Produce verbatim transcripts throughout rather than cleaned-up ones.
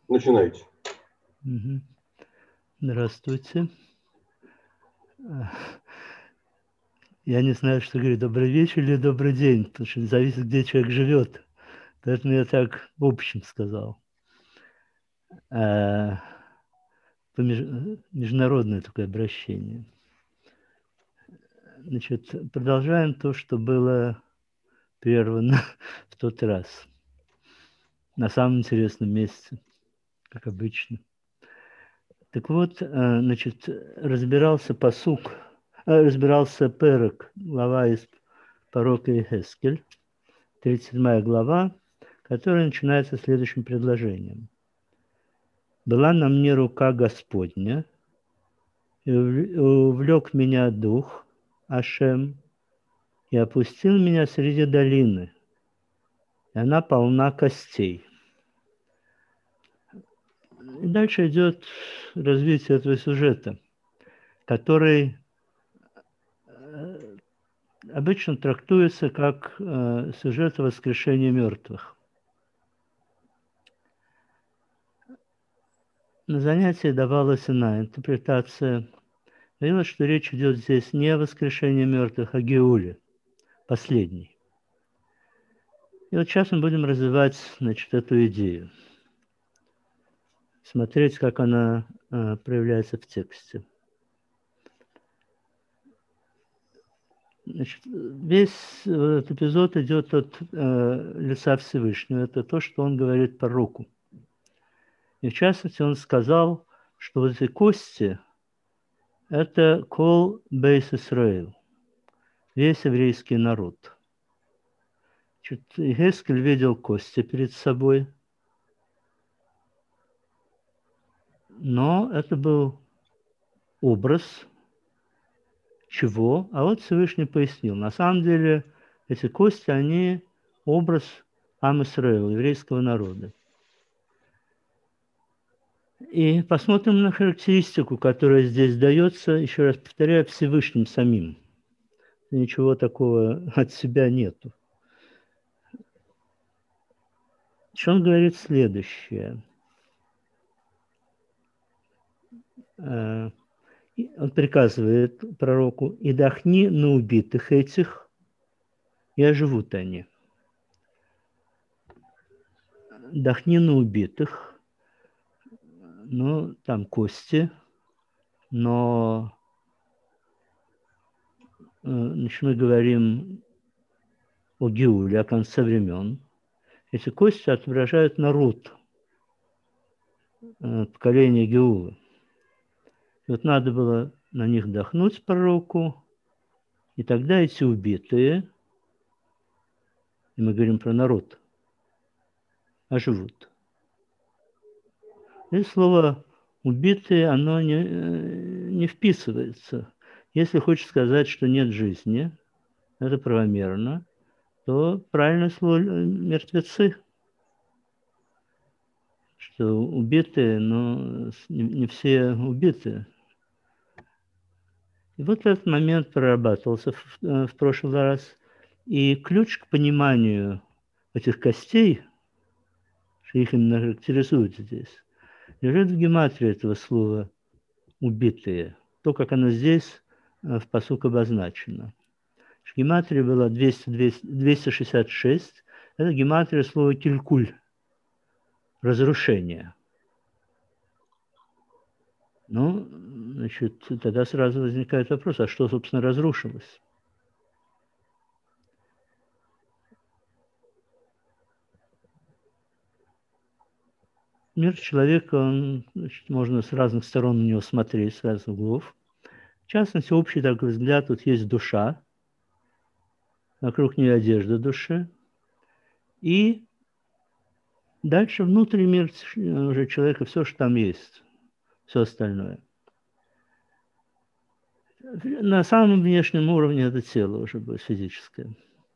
Начинайте. Угу. Здравствуйте. Я не знаю, что говорить, добрый вечер или добрый день, потому что зависит, где человек живет. Поэтому я так в общем сказал. А, международное такое обращение. Значит, продолжаем то, что было прервано в тот раз. На самом интересном месте, как обычно. Так вот, значит, разбирался пасук, разбирался перек, глава из пророка Иехескель, тридцать седьмая глава, которая начинается следующим предложением. «Была на мне рука Господня, и увлек меня дух Ашем, и опустил меня среди долины, и она полна костей». И дальше идет развитие этого сюжета, который обычно трактуется как э, сюжет воскрешения мертвых. На занятии давалась иная интерпретация. Говорилось, что речь идет здесь не о воскрешении мертвых, а о Геуле, последней. И вот сейчас мы будем развивать, значит, эту идею. Смотреть, как она э, проявляется в тексте. Значит, весь этот эпизод идет от э, лица Всевышнего. Это то, что он говорит пророку. И в частности, он сказал, что вот эти кости – это кол бейс Исраил, весь еврейский народ. Иехескель видел кости перед собой, но это был образ чего? А вот Всевышний пояснил. На самом деле эти кости, они образ Ам Исраил, еврейского народа. И посмотрим на характеристику, которая здесь дается, еще раз повторяю, Всевышним самим. Ничего такого от себя нету. Он говорит следующее. Он приказывает пророку: «И дохни на убитых этих, и оживут они». Дохни на убитых, ну, там кости, но значит, мы говорим о Геуле, о конце времен. Эти кости отображают народ, поколение Геулы. И вот надо было на них дохнуть пророку, и тогда эти убитые, и мы говорим про народ, оживут. И слово «убитые», оно не, не вписывается. Если хочешь сказать, что нет жизни, это правомерно, то правильное слово «мертвецы». Что убитые, но не все убиты. И вот этот момент прорабатывался в, в прошлый раз. И ключ к пониманию этих костей, что их именно характеризует здесь, лежит в гематрии этого слова «убитые». То, как оно здесь в пасук обозначено. Гематрия была двести, двести шестьдесят шесть. Это гематрия слова «килькуль» – разрушение. Ну, значит, тогда сразу возникает вопрос, а что, собственно, разрушилось? Мир человека, он, значит, можно с разных сторон на него смотреть, с разных углов. В частности, общий такой взгляд, тут есть душа, вокруг нее одежда души, и дальше внутренний мир уже человека, все, что там есть, все остальное. На самом внешнем уровне это тело уже будет физическое.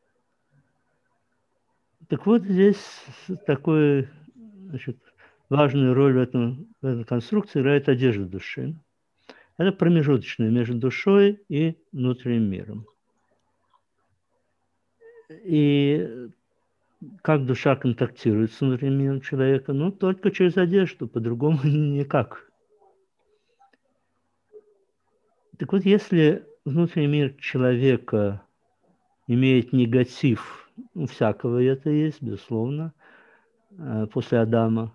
Так вот, здесь такой, значит, важную роль в, этом, в этой конструкции играет одежда души. Это промежуточное между душой и внутренним миром. И как душа контактирует с внутренним миром человека? Ну, только через одежду, по-другому никак. Так вот, если внутренний мир человека имеет негатив, у всякого это есть, безусловно, после Адама,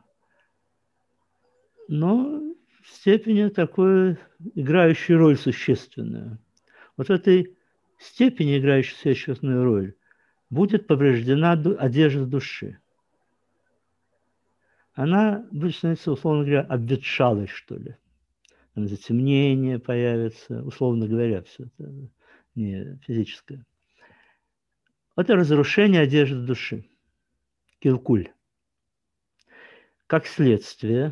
но в степени такой играющей роль существенную. Вот в этой степени, играющей существенную роль, будет повреждена одежда души. Она будет становиться, условно говоря, обветшалой, что ли. Там затемнение появится, условно говоря, все это не физическое. Это разрушение одежды души, килкуль. Как следствие,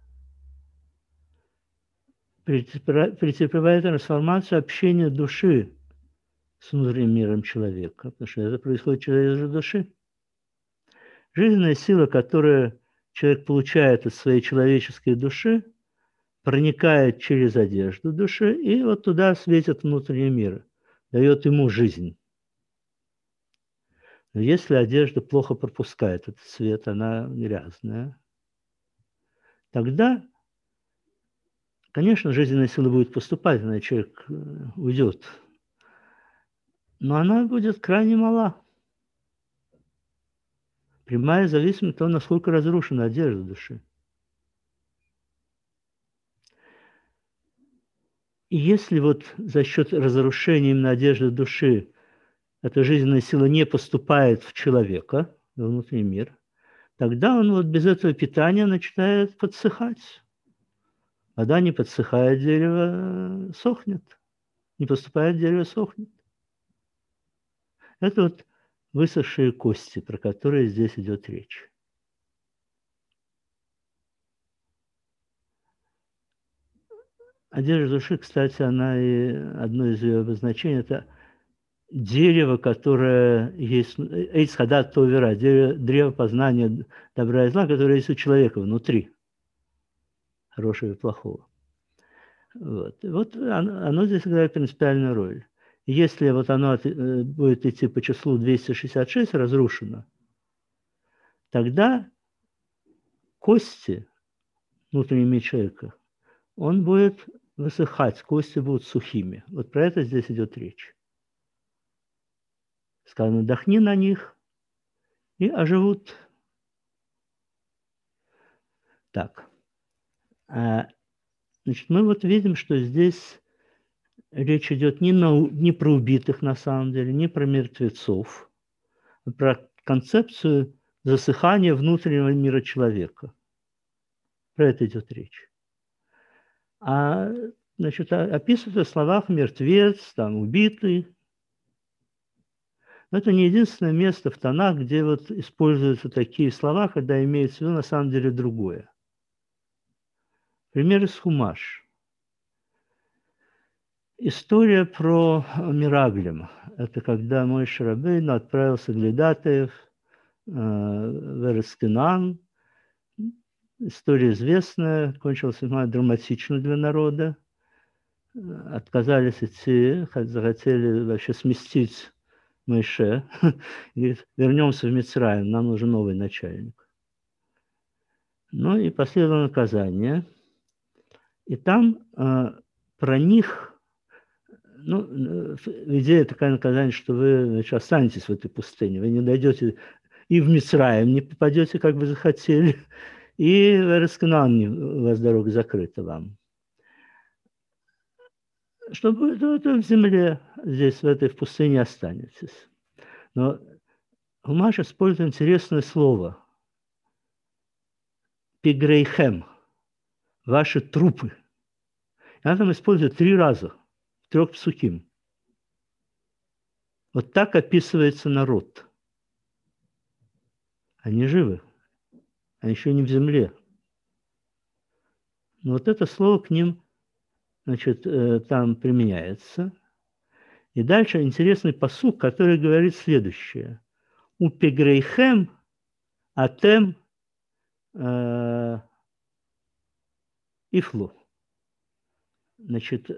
претерпевает трансформацию общения души с внутренним миром человека, потому что это происходит через души. Жизненная сила, которую человек получает от своей человеческой души, проникает через одежду души, и вот туда светит внутренний мир, дает ему жизнь. Но если одежда плохо пропускает этот свет, она грязная, тогда, конечно, жизненная сила будет поступать, иначе человек уйдет. Но она будет крайне мала. Прямая зависимость от того, насколько разрушена одежда души. И если вот за счет разрушения именно одежды души эта жизненная сила не поступает в человека, в внутренний мир, тогда он вот без этого питания начинает подсыхать. Вода не подсыхает, дерево сохнет. Не поступает, дерево сохнет. Это вот высохшие кости, про которые здесь идет речь. Одежда души, кстати, она и одно из ее обозначений – это дерево, которое есть, эйц хадат товера, дерево, древо познания добра и зла, которое есть у человека внутри, хорошего и плохого. Вот, вот оно, оно здесь играет принципиальную роль. Если вот оно от, будет идти по числу двести шестьдесят шесть разрушено, тогда кости внутреннего человека, он будет высыхать, кости будут сухими. Вот про это здесь идет речь. Сказано, дохни на них, и оживут. Так. Значит, мы вот видим, что здесь речь идет не, на, не про убитых на самом деле, не про мертвецов, а про концепцию засыхания внутреннего мира человека. Про это идет речь. А значит, описывается в словах мертвец, там, убитый. Но это не единственное место в Танах, где вот используются такие слова, когда имеется в виду на самом деле другое. Пример из Хумаш. История про Мираглим. Это когда Моше Рабейну отправился Глядатаев э, в Эрескинан. История известная, кончилась весьма драматично для народа. Отказались идти, захотели вообще сместить Моше. Говорит, вернемся в Мицраим, нам нужен новый начальник. Ну и последовало наказание. И там э, про них... Ну, идея такая наказание, что вы, значит, останетесь в этой пустыне, вы не дойдете и в Мицраим не попадете, как вы захотели, и в Эрескинан у вас дорога закрыта вам. Чтобы вы в земле, здесь, в этой в пустыне останетесь. Но Хумаш использует интересное слово. Пигрейхем. Ваши трупы. Она там использует три раза. Трех псуким. Вот так описывается народ. Они живы. Они еще не в земле. Но вот это слово к ним, значит, там применяется. И дальше интересный пасук, который говорит следующее. У пегрейхем атем э, ифлу. Значит,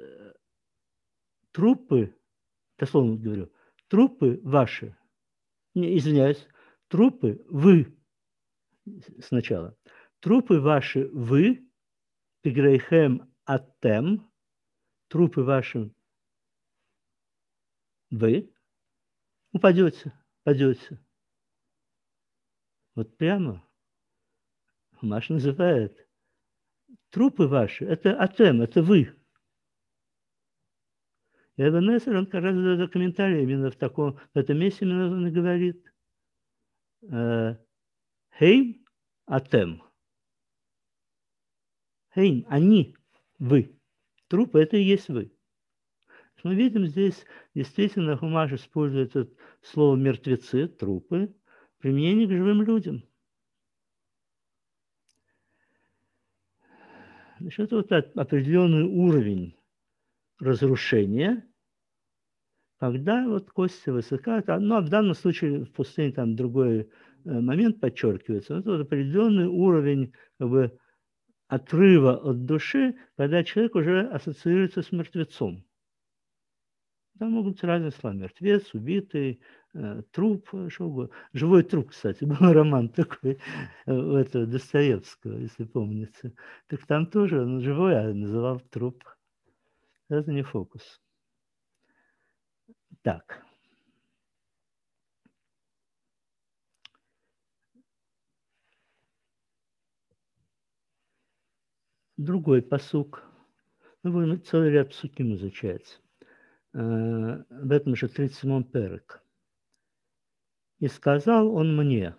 трупы, дословно говорю, трупы ваши, не, извиняюсь, Трупы вы, сначала, трупы ваши вы, пигрейхем аттем, трупы ваши вы, упадете, падете. Вот прямо Хумаш называет трупы ваши, это атем, это вы. И Эбен Эзер, он как раз дает комментарий именно в таком, в этом месте именно он и говорит «Хейм атем». Хейм, они, вы. Трупы – это и есть вы. Мы видим здесь, действительно, Хумаш использует это слово «мертвецы», трупы, применение к живым людям. Значит, это вот определенный уровень разрушения, когда вот кости высыхают, ну, а в данном случае в пустыне там другой момент подчеркивается, это вот определенный уровень как бы, отрыва от души, когда человек уже ассоциируется с мертвецом. Там могут быть разные слова. Мертвец, убитый, э, труп, что угодно. Живой труп, кстати, был роман такой у этого Достоевского, если помните. Так там тоже он живой, а называл труп. Это не фокус. Так. Другой пасук. Мы будем целый ряд псуким изучать. Э, в этом же тридцать седьмом перек. «И сказал он мне,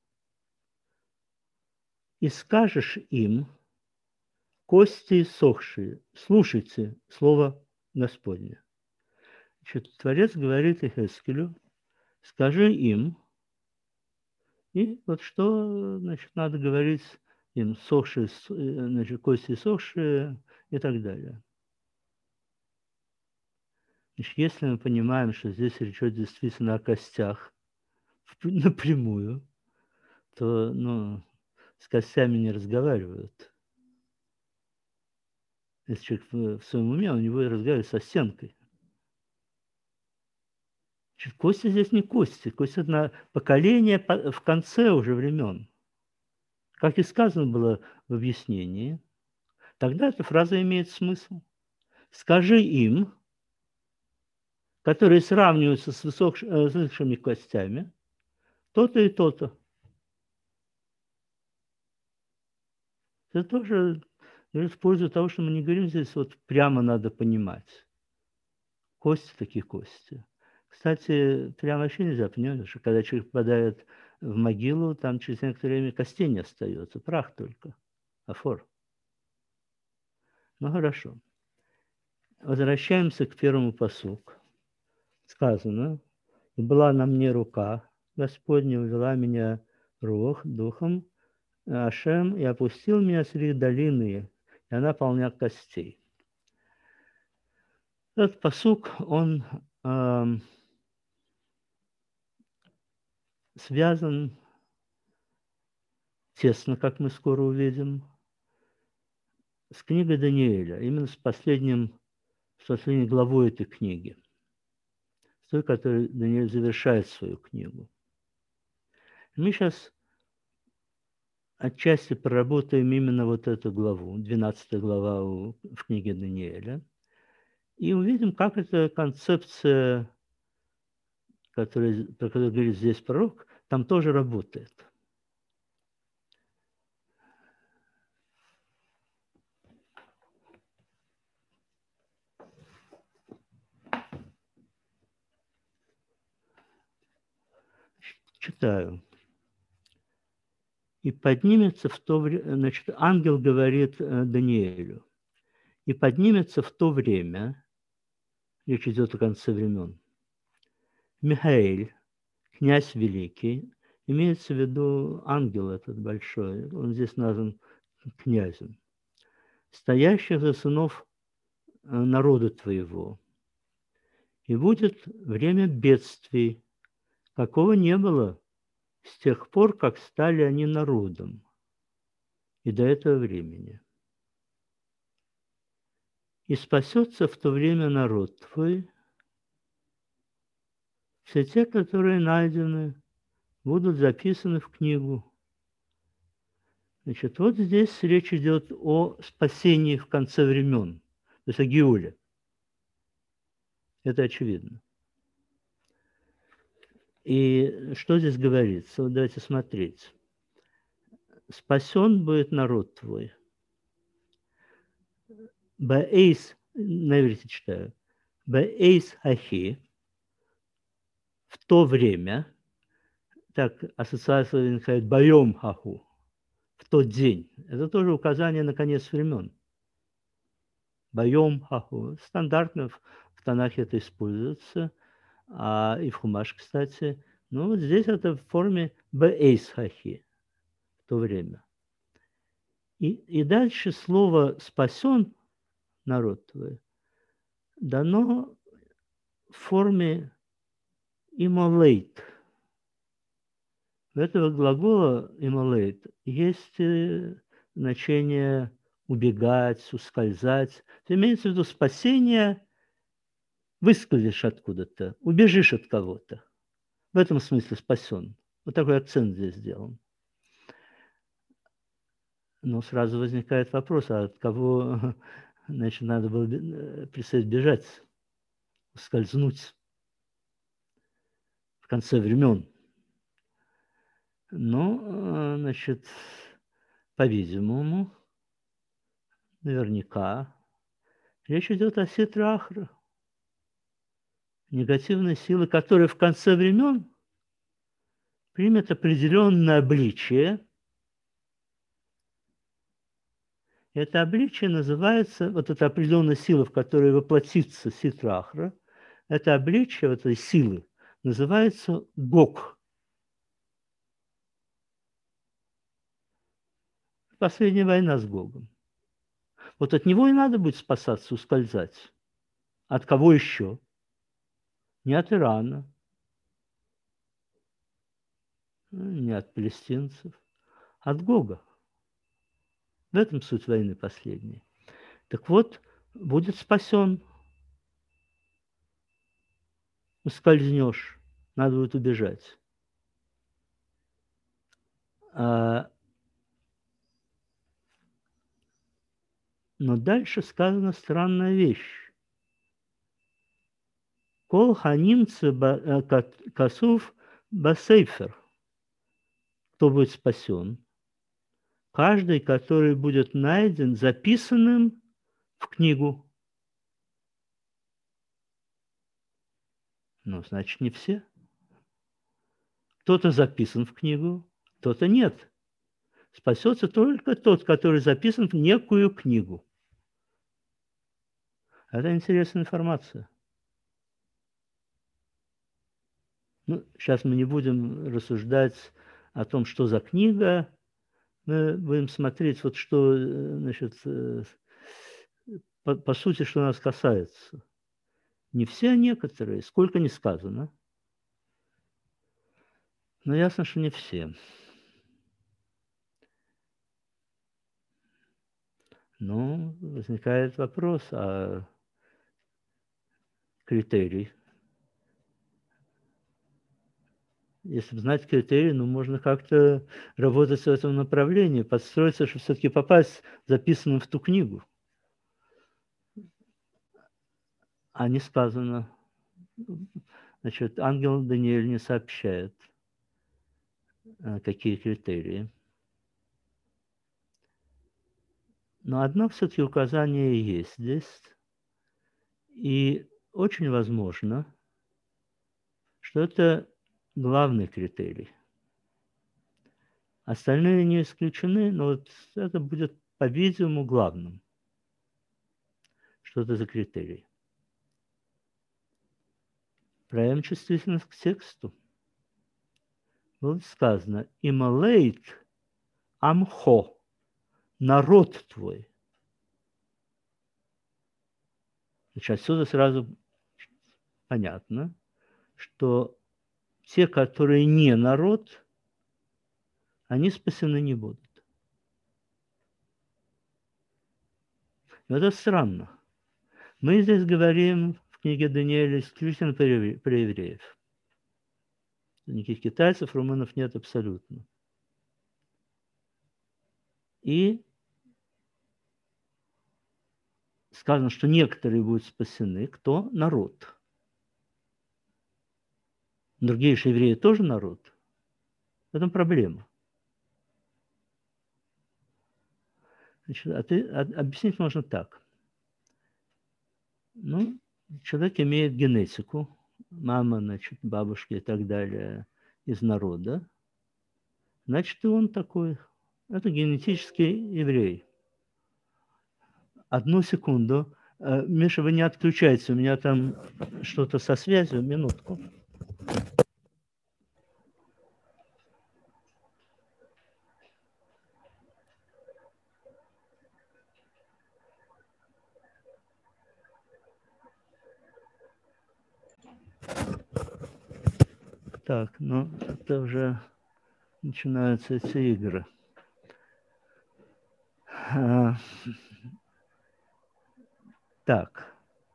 и скажешь им, кости иссохшие, слушайте слово Господне». Значит, Творец говорит Ихескелю, скажи им, и вот что, значит, надо говорить им, сохшие, значит, кости иссохшие и так далее. Значит, если мы понимаем, что здесь речь идет действительно о костях напрямую, то, ну, с костями не разговаривают. Если человек в, в своем уме, он не будет разговаривать со стенкой. Значит, кости здесь не кости. Кости – это на поколение в конце уже времен. Как и сказано было в объяснении, тогда эта фраза имеет смысл. Скажи им, которые сравниваются с высохшими костями, то-то и то-то. Это тоже в пользу того, что мы не говорим здесь, вот прямо надо понимать. Кости такие кости. Кстати, прямо вообще нельзя понимать, что когда человек попадает в могилу, там через некоторое время костей не остается, прах только, афор. Ну хорошо. Возвращаемся к первому пасуку. Сказано, и была на мне рука Господня, увела меня рух, духом, Ашем, и опустил меня среди долины, и она полна костей. Этот пасук, он э, связан тесно, как мы скоро увидим, с книгой Даниэля, именно с последним, с последней главой этой книги, с той, которой Даниэль завершает свою книгу. Мы сейчас отчасти проработаем именно вот эту главу, двенадцатая глава в книге Даниэля, и увидим, как эта концепция, которая, про которую говорит здесь пророк, там тоже работает. Читаю. «И поднимется в то время», значит, ангел говорит Даниэлю, «и поднимется в то время», речь идет о конце времен, «Михаэль, князь великий», имеется в виду ангел этот большой, он здесь назван князем, «стоящих за сынов народа твоего, и будет время бедствий, какого не было с тех пор, как стали они народом, и до этого времени. И спасется в то время народ твой, все те, которые найдены в будут записаны в книгу. Значит, вот здесь речь идет о спасении в конце времен, то есть о Геуле. Это очевидно. И что здесь говорится? Вот давайте смотреть. Спасен будет народ твой. Баэйс, на иврите читаю. Баэйс ахи. В то время, так ассоциация возникает байом хаху. В тот день. Это тоже указание на конец времен. Байом хаху. Стандартно в, в Танахе это используется. А и в Хумаш, кстати. Но вот здесь это в форме баэйс хахи. В то время. И, и дальше слово «спасен народ твой» дано в форме «имолейт». У этого глагола «имолейт» есть значение убегать, ускользать. Это имеется в виду спасение, выскользишь откуда-то, убежишь от кого-то. В этом смысле спасен. Вот такой акцент здесь сделан. Но сразу возникает вопрос, а от кого, значит, надо было предстоит бежать, скользнуть в конце времен. Но, значит, по-видимому, наверняка, речь идет о ситра ахра, негативной силы, которая в конце времен примет определенное обличие. Это обличие называется, вот эта определенная сила, в которой воплотится ситра ахра, это обличие этой силы называется Гог. Последняя война с Гогом. Вот от него и надо будет спасаться, ускользать. От кого еще? Не от Ирана, не от палестинцев, от Гога. В этом суть войны последней. Так вот, будет спасен. Ускользнешь, надо будет убежать. А, но дальше сказана странная вещь. Кол ханимцы касув басейфер. Кто будет спасен? Каждый, который будет найден записанным в книгу. Ну, значит, не все. Кто-то записан в книгу, кто-то нет. Спасется только тот, который записан в некую книгу. Это интересная информация. Ну, сейчас мы не будем рассуждать о том, что за книга. Мы будем смотреть, вот что, значит, по, по сути, что нас касается. Не все, а некоторые. Сколько не сказано. Но ясно, что не все. Ну, возникает вопрос, а критерий? Если бы знать критерии, ну, можно как-то работать в этом направлении, подстроиться, чтобы все-таки попасть записанным в ту книгу. А не сказано. Значит, ангел Даниэль не сообщает, какие критерии. Но одно все-таки указание есть здесь. И очень возможно, что это главный критерий. Остальные не исключены, но вот это будет, по-видимому, главным. Что это за критерий? Проявим чувствительность к тексту. Вот сказано, «Ималейт амхо» – народ твой. Значит, отсюда сразу понятно, что те, которые не народ, они спасены не будут. Но это странно. Мы здесь говорим в книге Даниэля исключительно про евреев. Никаких китайцев, румынов нет абсолютно. И сказано, что некоторые будут спасены. Кто? Народ. Другие же евреи тоже народ. В этом проблема. Значит, а ты, а, объяснить можно так. Ну, человек имеет генетику. Мама, значит, бабушки и так далее из народа. Значит, и он такой. Это генетический еврей. Одну секунду. Миша, вы не отключайте. У меня там что-то со связью. Минутку. Так, ну, это уже начинаются эти игры. А, так.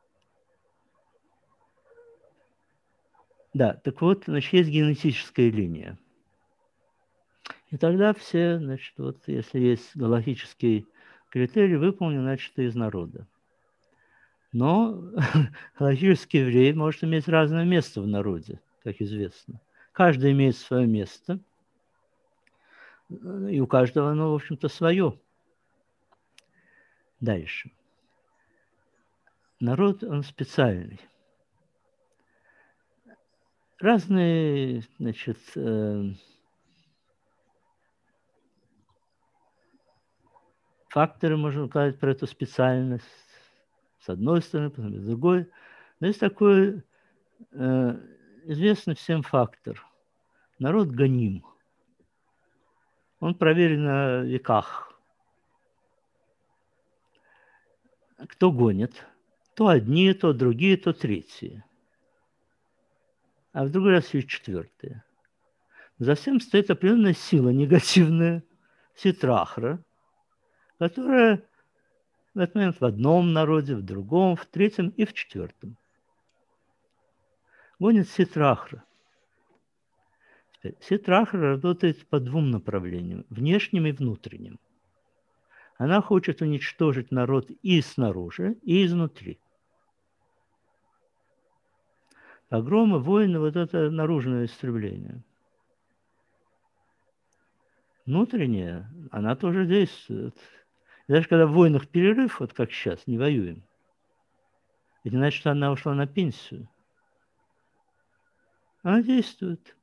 Да, так вот, значит, есть генетическая линия. И тогда все, значит, вот если есть галактический критерий выполнен, значит, ты из народа. Но галактический еврей может иметь разное место в народе, как известно. Каждый имеет свое место, и у каждого оно, в общем-то, свое. Дальше. Народ, он специальный. Разные, значит, э, факторы можно указать про эту специальность. С одной стороны, с другой. Но есть такой э, известный всем фактор. Народ гоним. Он проверен на веках. Кто гонит? То одни, то другие, то третьи. А в другой раз есть четвертые. За всем стоит определенная сила негативная, ситрахра, которая в этот момент в одном народе, в другом, в третьем и в четвертом. Гонит ситрахра. Теперь, ситрахра работает по двум направлениям, внешним и внутренним. Она хочет уничтожить народ и снаружи, и изнутри. Погромы, войны, вот это наружное истребление. Внутренняя, она тоже действует. Даже когда в войнах перерыв, вот как сейчас, не воюем, это значит, что она ушла на пенсию. Она действует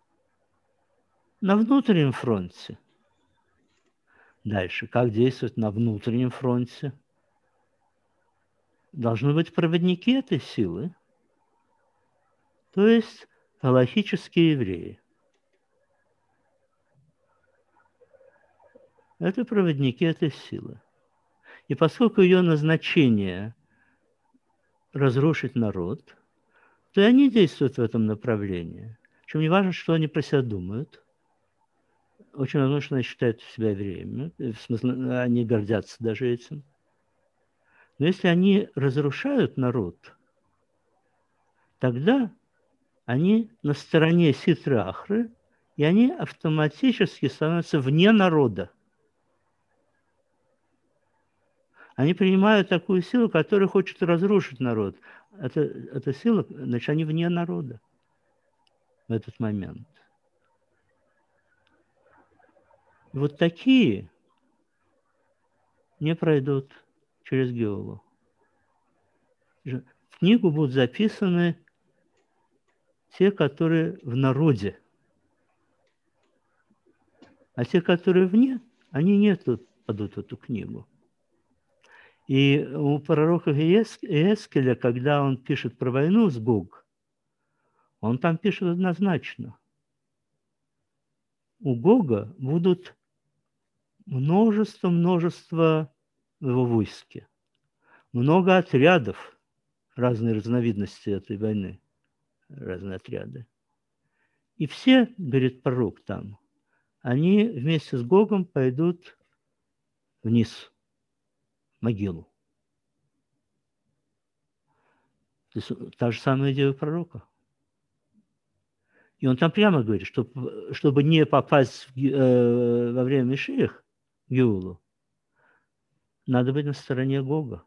на внутреннем фронте. Дальше, как действует на внутреннем фронте? Должны быть проводники этой силы, то есть галахические евреи. Это проводники этой силы. И поскольку ее назначение разрушить народ, то и они действуют в этом направлении. Причем не важно, что они про себя думают. Очень возможно, что они считают себя евреями. В смысле, они гордятся даже этим. Но если они разрушают народ, тогда они на стороне ситры ахры, и они автоматически становятся вне народа. Они принимают такую силу, которая хочет разрушить народ. Это, эта сила, значит, они вне народа в этот момент. И вот такие не пройдут через Геолу. В книгу будут записаны те, которые в народе. А те, которые вне, они не попадут в эту книгу. И у пророка Иескеля, когда он пишет про войну с Гог, он там пишет однозначно. У Гога будут множество-множество в его войске. Много отрядов, разные разновидности этой войны, разные отряды. И все, говорит пророк там, они вместе с Гогом пойдут вниз, в могилу. То есть та же самая идея пророка. И он там прямо говорит, что чтобы не попасть в, э, во время Мишиах в Геулу, надо быть на стороне Гога.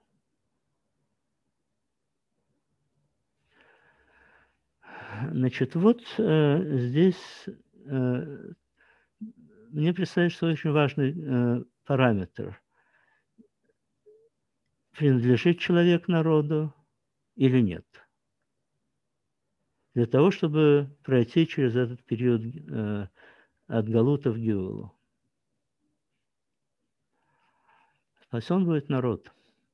Значит, вот э, здесь э, мне представляется очень важный э, параметр. Принадлежит человек народу или нет? Для того, чтобы пройти через этот период э, от Галута в Геулу. Спасен будет народ.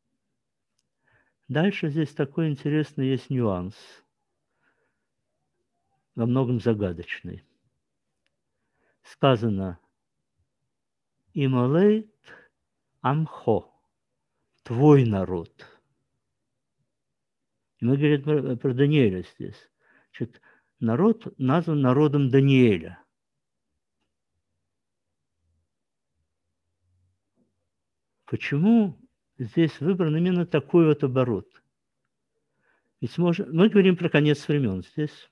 Дальше здесь такой интересный есть нюанс, во многом загадочный. Сказано «Ималейт амхо» – «твой народ». И мы говорим про, про Даниэля здесь. Значит, народ назван народом Даниэля. Почему здесь выбран именно такой вот оборот? Ведь можно, мы говорим про конец времен здесь.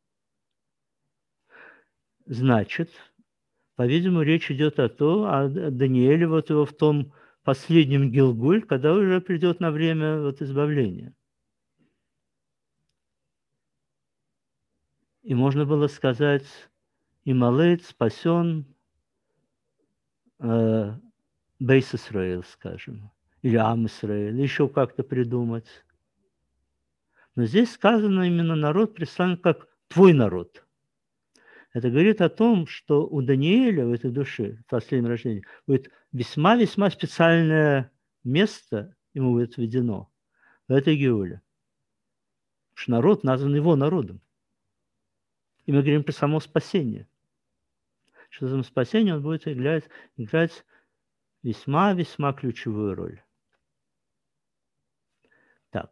Значит, по-видимому, речь идет о том, о Даниэле, вот его в том последнем Гилгуль, когда уже придет на время вот избавления. И можно было сказать, Ималейт спасен э, Бейс Исраэль, скажем, или Ам Исраэль, еще как-то придумать. Но здесь сказано именно народ представлен как твой народ. Это говорит о том, что у Даниэля в этой душе, в последнем рождении, будет весьма-весьма специальное место, ему будет введено в этой Геуле. Потому что народ назван его народом. И мы говорим про само спасение. Что само спасение он будет играть, играть весьма-весьма ключевую роль. Так.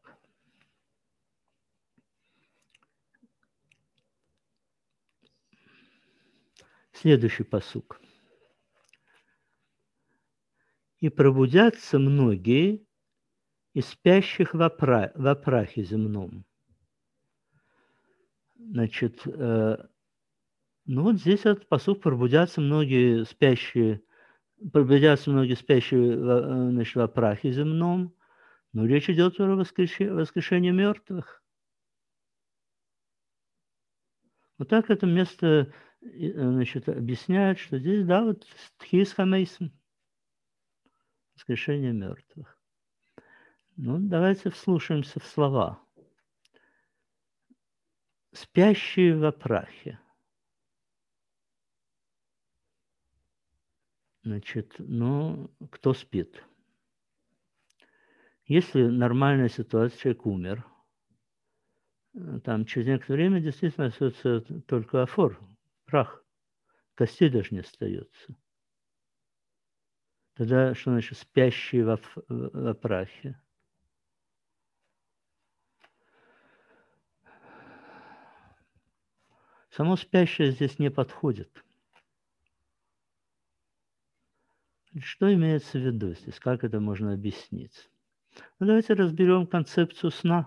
Следующий пасук. «И пробудятся многие из спящих в, опра... в опрахе земном». Значит, э, ну вот здесь этот пасук «пробудятся многие спящие», «пробудятся многие спящие в, значит, в опрахе земном». Но речь идет про воскрешение, воскрешение мертвых. Вот так это место, значит, объясняет, что здесь, да, вот тхис хамейсм, воскрешение мертвых. Ну, давайте вслушаемся в слова. Спящие в опрахе. Значит, ну, кто спит? Если нормальная ситуация, человек умер, там через некоторое время действительно остается только афор, прах, костей даже не остается. Тогда что значит спящие во, во прахе? Само спящее здесь не подходит. Что имеется в виду здесь? Как это можно объяснить? Ну, давайте разберем концепцию сна.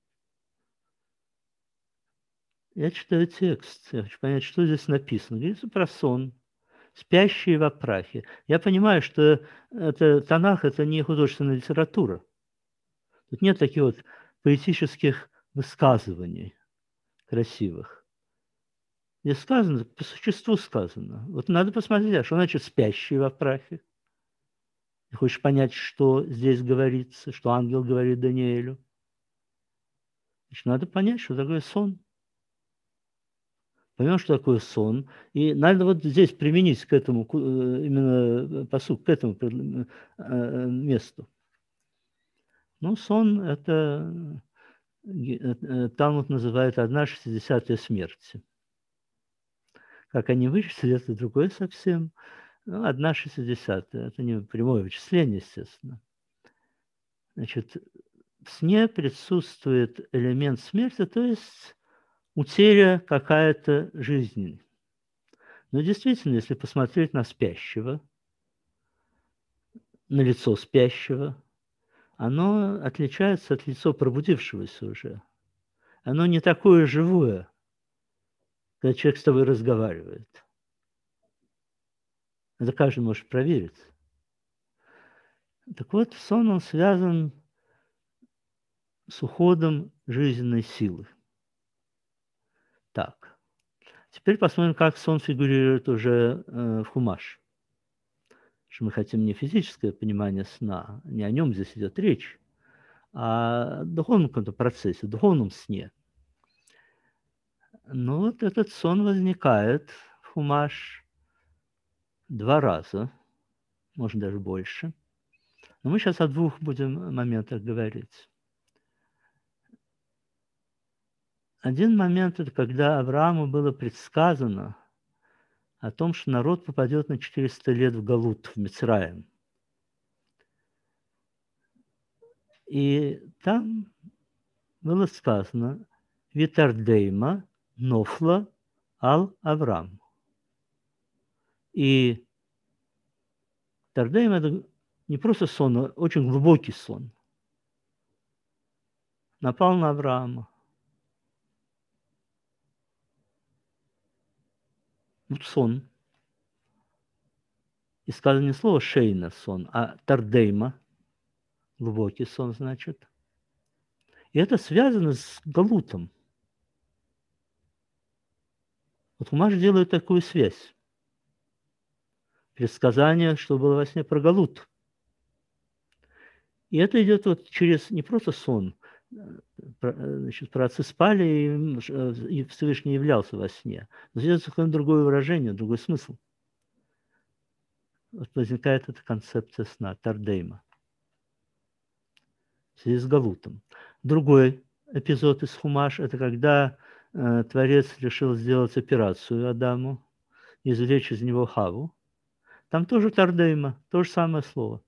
Я читаю текст, я хочу понять, что здесь написано. Говорится про сон. Спящие во прахе. Я понимаю, что это Танах – это не художественная литература. Тут нет таких вот поэтических высказываний красивых. Здесь сказано, по существу сказано. Вот надо посмотреть, а что значит спящие во прахе. Ты хочешь понять, что здесь говорится, что ангел говорит Даниэлю. Значит, надо понять, что такое сон. Поймем, что такое сон. И надо вот здесь применить к этому, именно пасук, к этому месту. Ну, сон – это, Талмуд называет одна шестидесятая смерти. Как они вычислили, это другое совсем. Ну, одна шестидесятая. Это не прямое вычисление, естественно. Значит, в сне присутствует элемент смерти, то есть утеря какая-то жизни. Но действительно, если посмотреть на спящего, на лицо спящего, оно отличается от лица пробудившегося уже. Оно не такое живое. когда человек с тобой разговаривает. Это каждый может проверить. Так вот, сон, он связан с уходом жизненной силы. Так. Теперь посмотрим, как сон фигурирует уже э, в Хумаш. Что мы хотим не физическое понимание сна, не о нем здесь идет речь, а о духовном каком-то процессе, духовном сне. Ну вот этот сон возникает в Хумаш два раза, может даже больше. Но мы сейчас о двух будем моментах говорить. Один момент – это когда Аврааму было предсказано о том, что народ попадет на четыреста лет в Галут, в Мицраим. И там было сказано «Витардейма нофла ал Авраам». И Тардейма – это не просто сон, а очень глубокий сон. Напал на Авраама. Вот сон. И сказано не слово «шейна» сон, а «тардейма». Глубокий сон, значит. И это связано с Галутом. Вот Хумаш делает такую связь. Предсказание, что было во сне про Галут. И это идет вот через не просто сон. Значит, праотцы спали, и Всевышний являлся во сне. Но здесь совершенно другое выражение, другой смысл. Вот возникает эта концепция сна, тардейма. В связи с Галутом. Другой эпизод из Хумаш – это когда э, Творец решил сделать операцию Адаму, извлечь из него Хаву. Там тоже тардейма, то же самое слово.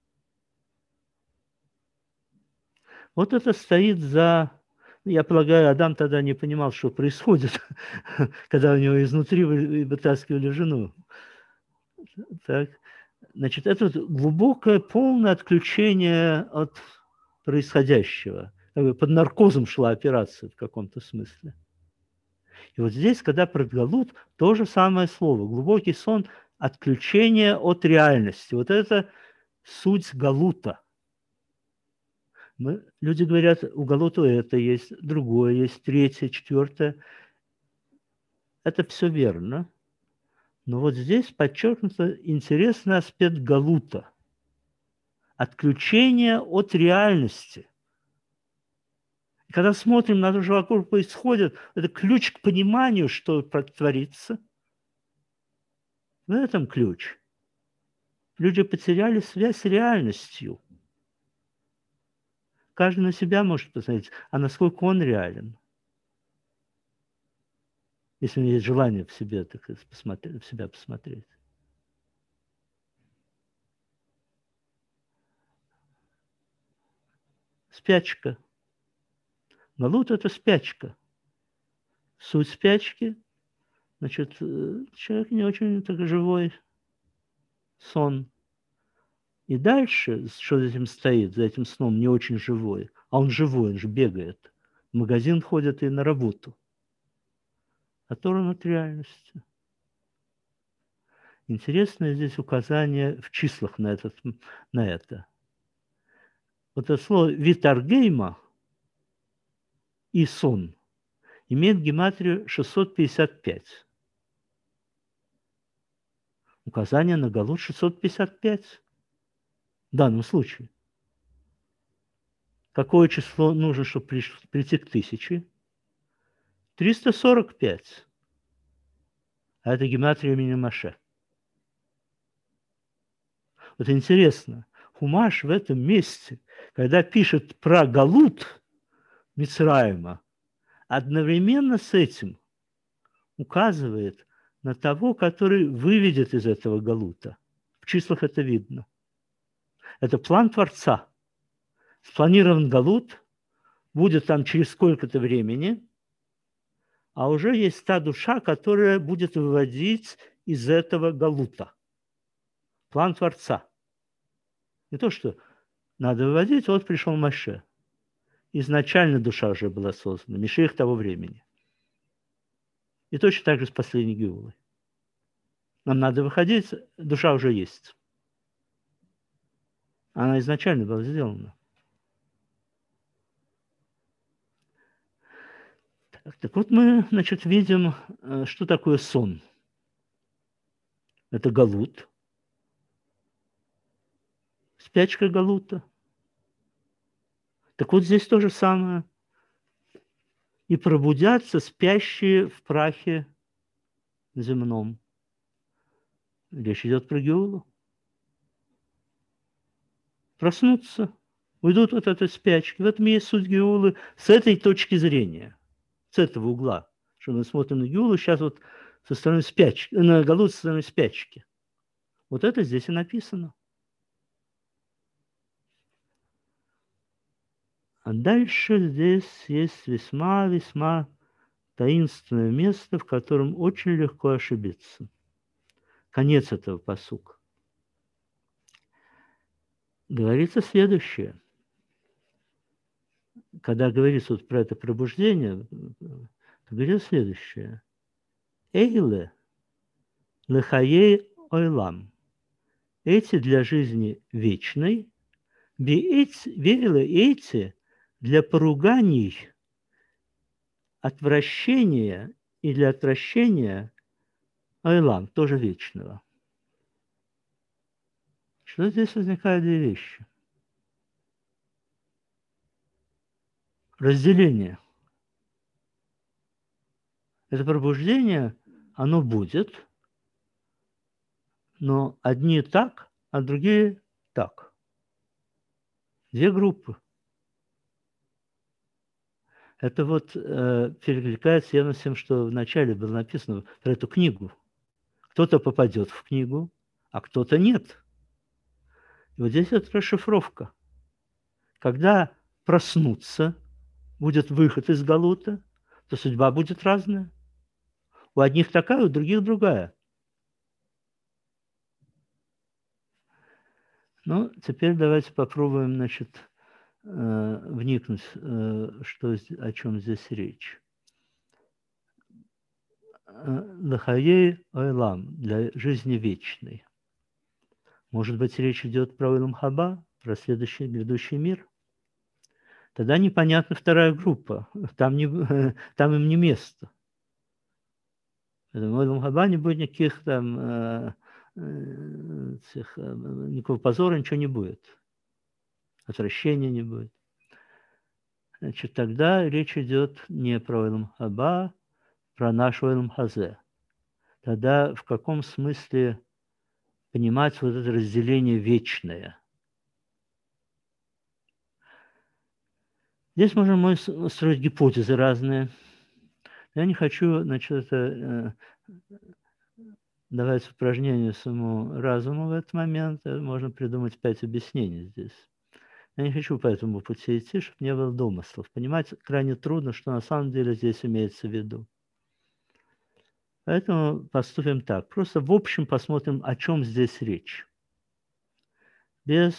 Вот это стоит за... Я полагаю, Адам тогда не понимал, что происходит, когда у него изнутри вытаскивали жену. Так. Значит, это вот глубокое, полное отключение от происходящего. Под наркозом шла операция в каком-то смысле. И вот здесь, когда про Галут, то же самое слово. Глубокий сон, отключение от реальности. Вот это суть Галута. Мы, люди говорят, у Галута это есть, другое есть, третье, четвертое. Это все верно. Но вот здесь подчеркнуто интересный аспект Галута. Отключение от реальности. И когда смотрим на то, что вокруг происходит, это ключ к пониманию, что творится. В этом ключ. Люди потеряли связь с реальностью. Каждый на себя может посмотреть, а насколько он реален. Если у него есть желание в себе, так сказать, посмотреть, в себя посмотреть. Спячка. Галут – это спячка. Суть спячки, значит, человек не очень так живой, сон. И дальше, что за этим стоит, за этим сном не очень живой, а он живой, он же бегает. В магазин ходит и на работу. Оторван от реальности. Интересное здесь указание в числах на, этот, на это. Вот это слово «витаргейма» и «сон» имеет гематрию шестьсот пятьдесят пять. Указание на Галут шестьсот пятьдесят пять в данном случае. Какое число нужно, чтобы прийти к тысяче? триста сорок пять. А это гематрия имени Моше. Вот интересно, Хумаш в этом месте, когда пишет про Галут Мицраима, одновременно с этим указывает на того, который выведет из этого Галута. В числах это видно. Это план Творца. Спланирован Галут, будет там через сколько-то времени, а уже есть та душа, которая будет выводить из этого Галута. План Творца. Не то, что надо выводить, вот пришел Моше. Изначально душа уже была создана, Мишиах того времени. И точно так же с последней геулой. Нам надо выходить, душа уже есть. Она изначально была сделана. Так, так вот мы, значит, видим, что такое сон. Это галут. Спячка галута. Так вот здесь то же самое. И пробудятся спящие в прахе земном. Речь идет про геулу. Проснутся, уйдут от этой спячки. В этом и есть суть геулы с этой точки зрения, с этого угла. Что мы смотрим на геулу сейчас вот со стороны спячки, на галут со стороны спячки. Вот это здесь и написано. А дальше здесь есть весьма-весьма таинственное место, в котором очень легко ошибиться. Конец этого пасука. Говорится следующее. Когда говорится вот про это пробуждение, говорится следующее. Эйле лехаей ойлам. Эти для жизни вечной, верили эти для поруганий, отвращения и для отвращения ойлам, тоже вечного. Что здесь возникают две вещи? Разделение. Это пробуждение, оно будет, но одни так, а другие так. Две группы. Это вот э, перекликается явно с тем, что вначале было написано про эту книгу. Кто-то попадет в книгу, а кто-то нет. И вот здесь вот расшифровка. Когда проснуться, будет выход из галута, то судьба будет разная. У одних такая, у других другая. Ну, теперь давайте попробуем, значит, вникнуть, что, о чем здесь речь. Лахаей ойлам, для жизни вечной. Может быть, речь идет про ойлам хаба, про следующий грядущий мир? Тогда непонятна вторая группа. Там, не, там им не место. В ойлам хаба не будет никаких там, э, э, цих, э, никакого позора, ничего не будет. Отвращения не будет. Значит, тогда речь идет не про ойлам хаба, про наш ойлам хазе. Тогда в каком смысле понимать вот это разделение вечное? Здесь можно мы строить гипотезы разные. Я не хочу, значит, это, э, давать упражнение самому разуму в этот момент. Можно придумать пять объяснений здесь. Я не хочу по этому пути идти, чтобы не было домыслов. Понимать крайне трудно, что на самом деле здесь имеется в виду. Поэтому поступим так. Просто в общем посмотрим, о чем здесь речь. Без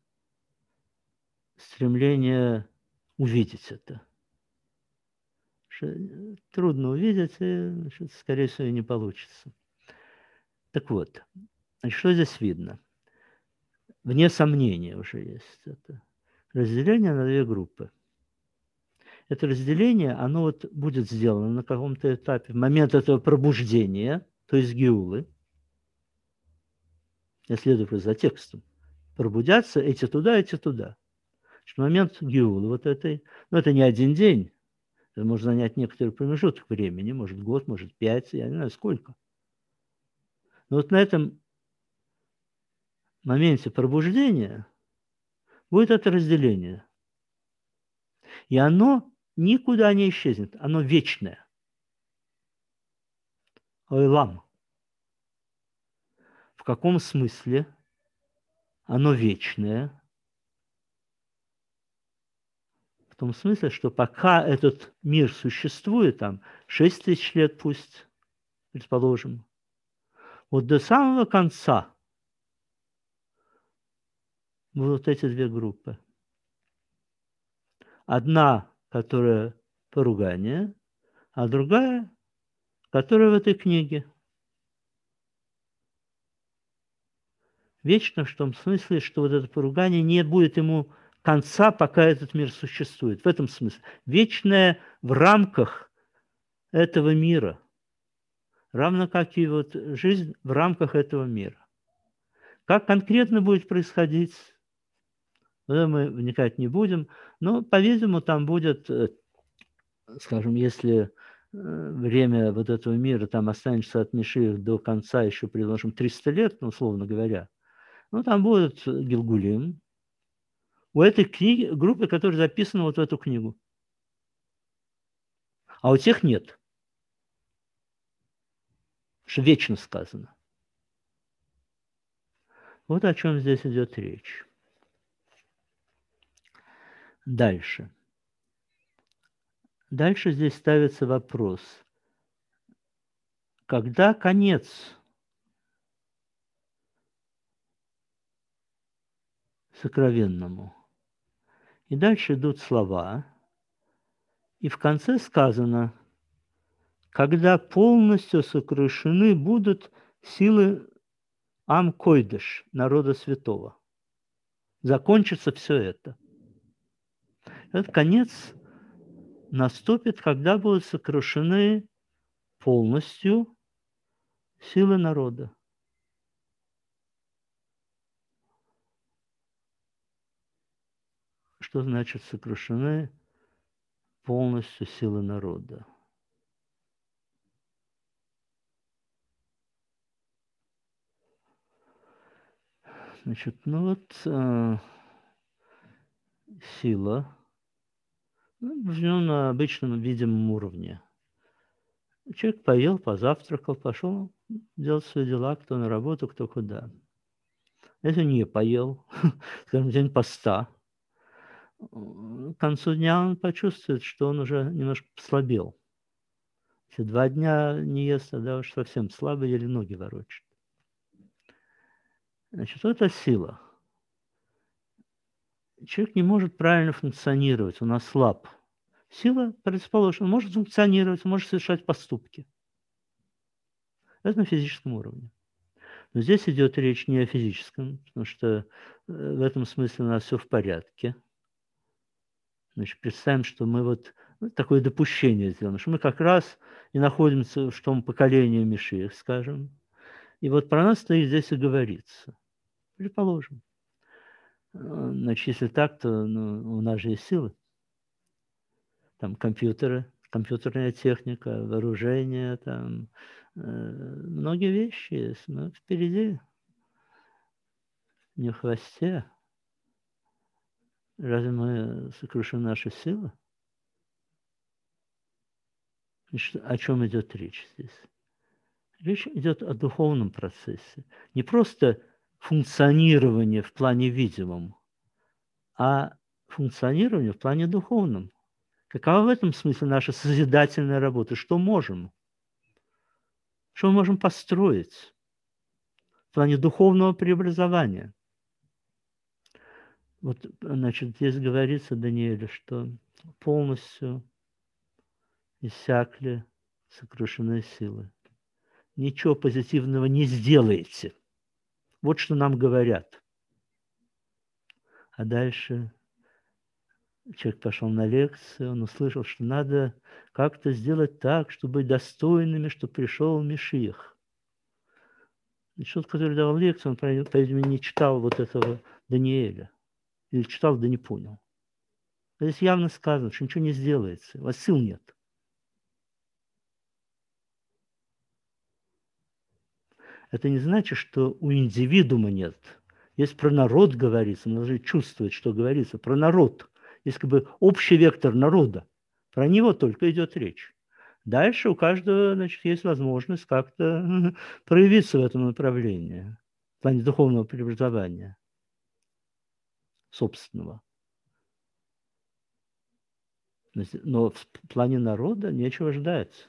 стремления увидеть это. Трудно увидеть, и, значит, скорее всего, и не получится. Так вот, значит, что здесь видно? Вне сомнения уже есть это. Разделение на две группы. Это разделение, оно вот будет сделано на каком-то этапе, в момент этого пробуждения, то есть геулы. Я следую за текстом. Пробудятся эти туда, эти туда. В момент геулы вот этой, ну это не один день, это может занять некоторый промежуток времени, может год, может пять, я не знаю сколько. Но вот на этом моменте пробуждения будет это разделение. И оно никуда не исчезнет, оно вечное. Ойлам. В каком смысле оно вечное? В том смысле, что пока этот мир существует, там шесть тысяч лет пусть, предположим, вот до самого конца будут эти две группы. Одна, которая поругание, а другая, которое в этой книге. Вечно в том смысле, что вот это поругание не будет ему конца, пока этот мир существует. В этом смысле. Вечное в рамках этого мира. Равно как и вот жизнь в рамках этого мира. Как конкретно будет происходить, в это мы вникать не будем. Но, по-видимому, там будет, скажем, если время вот этого мира там останется от Мишиах до конца еще, предположим, триста лет, ну, условно говоря, ну, там будет Гилгулим. У этой книги, группы, которая записана вот в эту книгу. А у тех нет. Что вечно сказано. Вот о чем здесь идет речь. Дальше. Дальше здесь ставится вопрос. Когда конец сокровенному? И дальше идут слова. И в конце сказано, когда полностью сокрушены будут силы Ам-Койдыш, народа святого. Закончится все это. Этот конец наступит, когда будут сокрушены полностью силы народа. Что значит сокрушены полностью силы народа? Значит, ну вот э, сила, ну, живем на обычном видимом уровне. Человек поел, позавтракал, пошел делать свои дела, кто на работу, кто куда. Если не поел, скажем, день поста, к концу дня он почувствует, что он уже немножко послабел. Если два дня не ест, тогда уж совсем слабый, еле ноги ворочает. Значит, вот это сила. Человек не может правильно функционировать, он ослаб. Сила предрасположена, он может функционировать, он может совершать поступки. Это на физическом уровне. Но здесь идет речь не о физическом, потому что в этом смысле у нас все в порядке. Значит, представим, что мы вот ну, такое допущение сделаем, что мы как раз и находимся в том поколении Мишиах, скажем. И вот про нас-то и здесь и говорится. Предположим. Значит, если так, то ну, у нас же есть силы. Там компьютеры, компьютерная техника, вооружение, там э, многие вещи есть. Мы впереди, не в хвосте. Разве мы сокрушим наши силы? Значит, о чем идет речь здесь? Речь идет о духовном процессе. Не просто функционирование в плане видимом, а функционирование в плане духовном. Какова в этом смысле наша созидательная работа? Что можем? Что мы можем построить в плане духовного преобразования? Вот, значит, здесь говорится, Даниэле, что полностью иссякли, сокрушены силы. Ничего позитивного не сделаете. Вот что нам говорят. А дальше человек пошел на лекцию, он услышал, что надо как-то сделать так, чтобы быть достойными, чтобы пришел Мишиах. И тот, который давал лекцию, он, по-видимому, не читал вот этого Даниэля. Или читал, да не понял. Здесь явно сказано, что ничего не сделается, у вас сил нет. Это не значит, что у индивидуума нет. Если про народ говорится, мы должны чувствовать, что говорится. Про народ. Есть как бы общий вектор народа. Про него только идет речь. Дальше у каждого, значит, есть возможность как-то проявиться в этом направлении. В плане духовного преобразования. Собственного. Но в плане народа нечего ждать.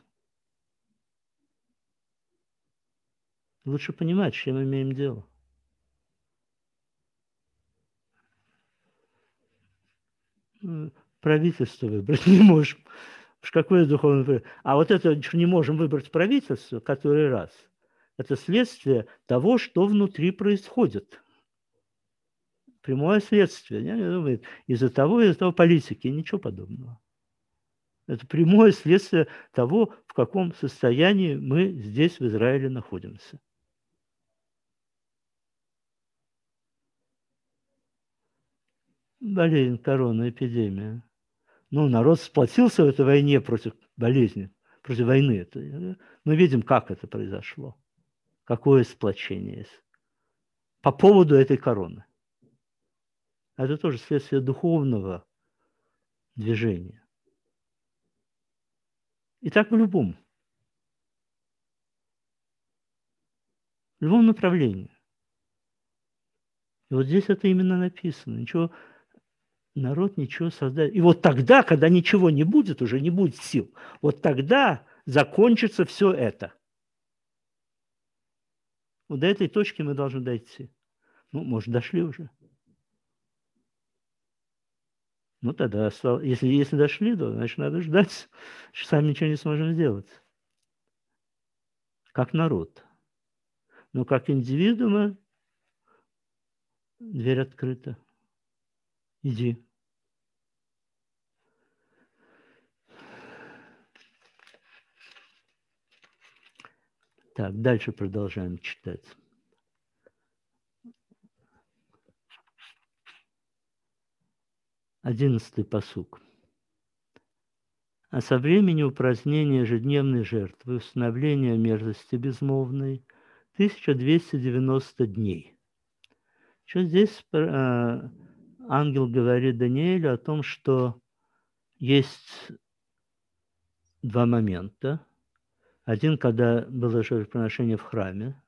Лучше понимать, с чем мы имеем дело. Правительство выбрать не можем. Какое духовное? А вот это не можем выбрать правительство, который раз. Это следствие того, что внутри происходит. Прямое следствие. Из-за того, из-за того политики. Ничего подобного. Это прямое следствие того, в каком состоянии мы здесь, в Израиле, находимся. Болезнь, корона, эпидемия. Ну, народ сплотился в этой войне против болезни, против войны. Мы видим, как это произошло. Какое сплочение есть. По поводу этой короны. Это тоже следствие духовного движения. И так в любом. В любом направлении. И вот здесь это именно написано. Ничего, народ ничего создает. И вот тогда, когда ничего не будет, уже не будет сил, вот тогда закончится все это. Вот до этой точки мы должны дойти. Ну, может, дошли уже. Ну, тогда, если, если дошли, то, значит, надо ждать, что сами ничего не сможем сделать. Как народ. Но как индивидуума дверь открыта. Иди. Так, дальше продолжаем читать. Одиннадцатый пасук. А со времени упразднения ежедневной жертвы и установления мерзости безмолвной тысяча двести девяносто дней. Что здесь э, ангел говорит Даниилу о том, что есть два момента. Один, когда было жертвоприношение в храме,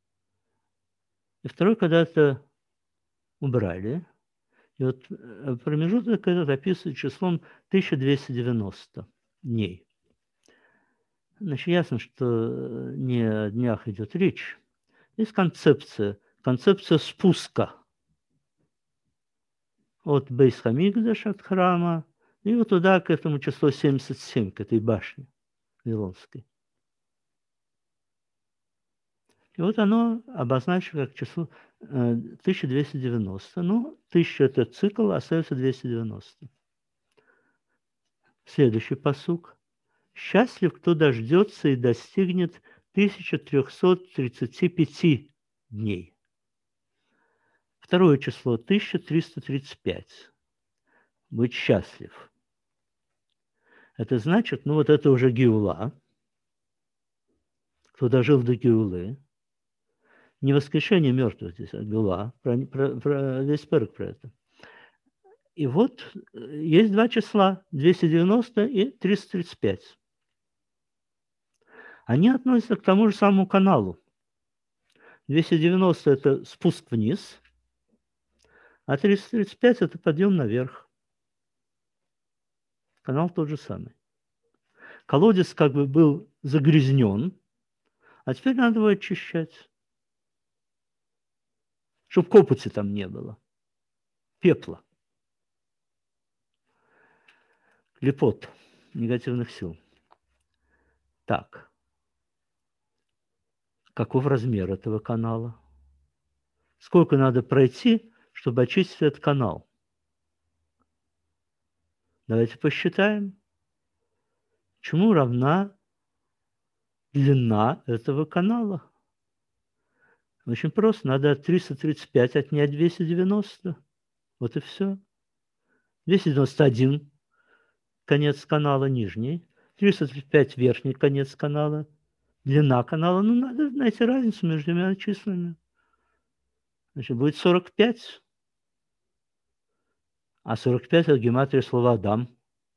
и второй, когда это убрали. И вот промежуток этот описывает числом тысяча двести девяносто дней. Значит, ясно, что не о днях идет речь. Есть концепция, концепция спуска от Бейс-Хамикдаш, от храма, и вот туда, к этому числу семьдесят семь, к этой башне Вавилонской. И вот оно обозначено как число э, тысяча двести девяносто. Ну, тысяча – это цикл, остается двести девяносто. Следующий пасук. Счастлив, кто дождется и достигнет тысяча триста тридцать пять дней. Второе число – тысяча триста тридцать пять. Быть счастлив. Это значит, ну вот это уже Геула. Кто дожил до Геулы. Не воскрешение мертвых здесь, а Геула. Про, про, про, весь перек про это. И вот есть два числа – двести девяносто и триста тридцать пять. Они относятся к тому же самому каналу. двести девяносто – это спуск вниз, а триста тридцать пять – это подъем наверх. Канал тот же самый. Колодец как бы был загрязнен, а теперь надо его очищать, чтобы копоти там не было, пепла, лепот, негативных сил. Так, каков размер этого канала? Сколько надо пройти, чтобы очистить этот канал? Давайте посчитаем. Чему равна длина этого канала? Очень просто. Надо от триста тридцать пять отнять двести девяносто. Вот и все. двести девяносто один конец канала нижний. триста тридцать пять верхний конец канала. Длина канала. Ну, надо найти разницу между двумя числами. Значит, будет сорок пять. А сорок пять – это гематрия слова «Адам».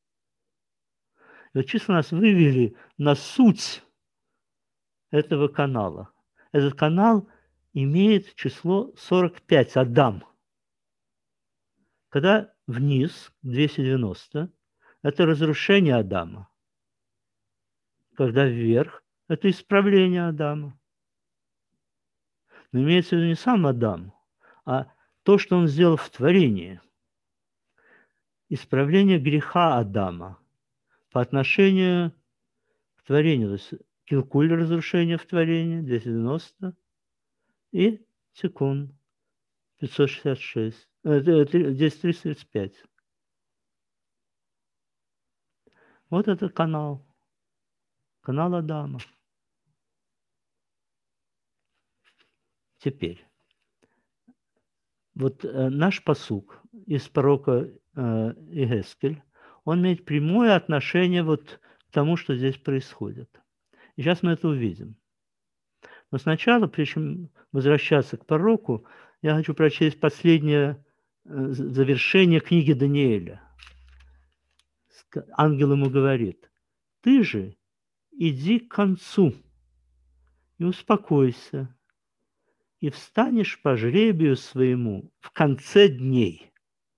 И вот числа нас вывели на суть этого канала. Этот канал имеет число сорок пять, Адам. Когда вниз, двести девяносто, это разрушение Адама. Когда вверх, это исправление Адама. Но имеется в виду не сам Адам, а то, что он сделал в творении. Исправление греха Адама. по отношению к творению. То есть килкуль разрушения в творении двести девяносто и тикун пятьсот шестьдесят шесть, э, десять триста тридцать пять. Вот это канал. Канал Адама. Теперь. Вот э, наш пасук из пророка э, Иескель, он имеет прямое отношение вот к тому, что здесь происходит. И сейчас мы это увидим. Но сначала, прежде чем возвращаться к пророку, я хочу прочесть последнее э, завершение книги Даниэля. Ангел ему говорит: «Ты же иди к концу и успокойся, и встанешь по жребию своему в конце дней».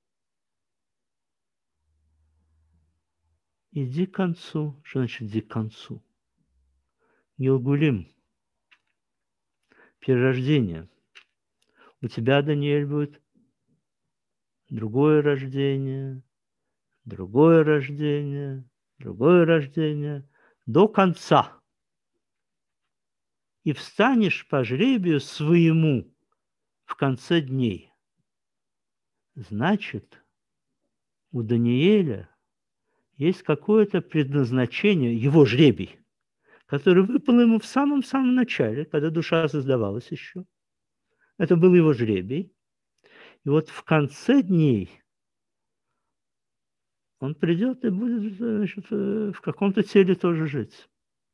Иди к концу. Что значит иди к концу? Гилгулим. Перерождение. У тебя, Даниэль, будет другое рождение, другое рождение, другое рождение, до конца. И встанешь по жребию своему в конце дней. Значит, у Даниэля есть какое-то предназначение, его жребий, который выпал ему в самом-самом начале, когда душа создавалась еще. Это был его жребий. И вот в конце дней он придет и будет, значит, в каком-то теле тоже жить.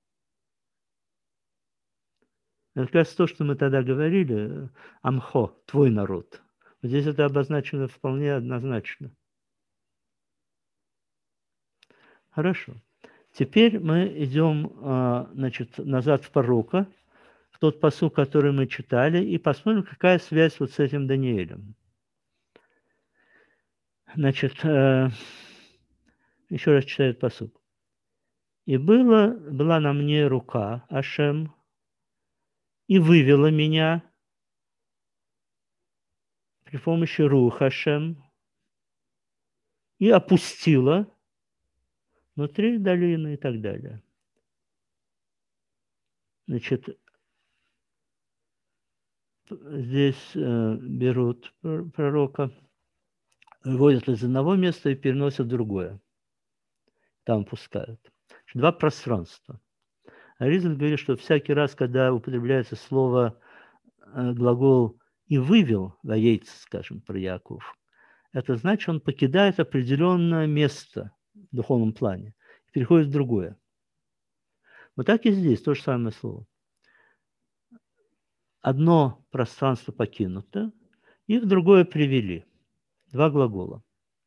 Это как раз то, что мы тогда говорили, Амхо, твой народ. Вот здесь это обозначено вполне однозначно. Хорошо. Теперь мы идем, значит, назад в пророка, в тот пасук, который мы читали, и посмотрим, какая связь вот с этим Даниэлем. Значит, еще раз читаю этот пасук. «И было, была на мне рука Ашем, и вывела меня при помощи рух Ашем, и опустила внутри долины и так далее». Значит, здесь э, берут пророка, выводят из одного места и переносят в другое. Там пускают. Два пространства. Аризаль говорит, что всякий раз, когда употребляется слово, э, глагол «и вывел», воейц, скажем, про Яков, это значит, он покидает определенное место в духовном плане и переходит в другое. Вот так и здесь то же самое слово. Одно пространство покинуто, и в другое привели. Два глагола.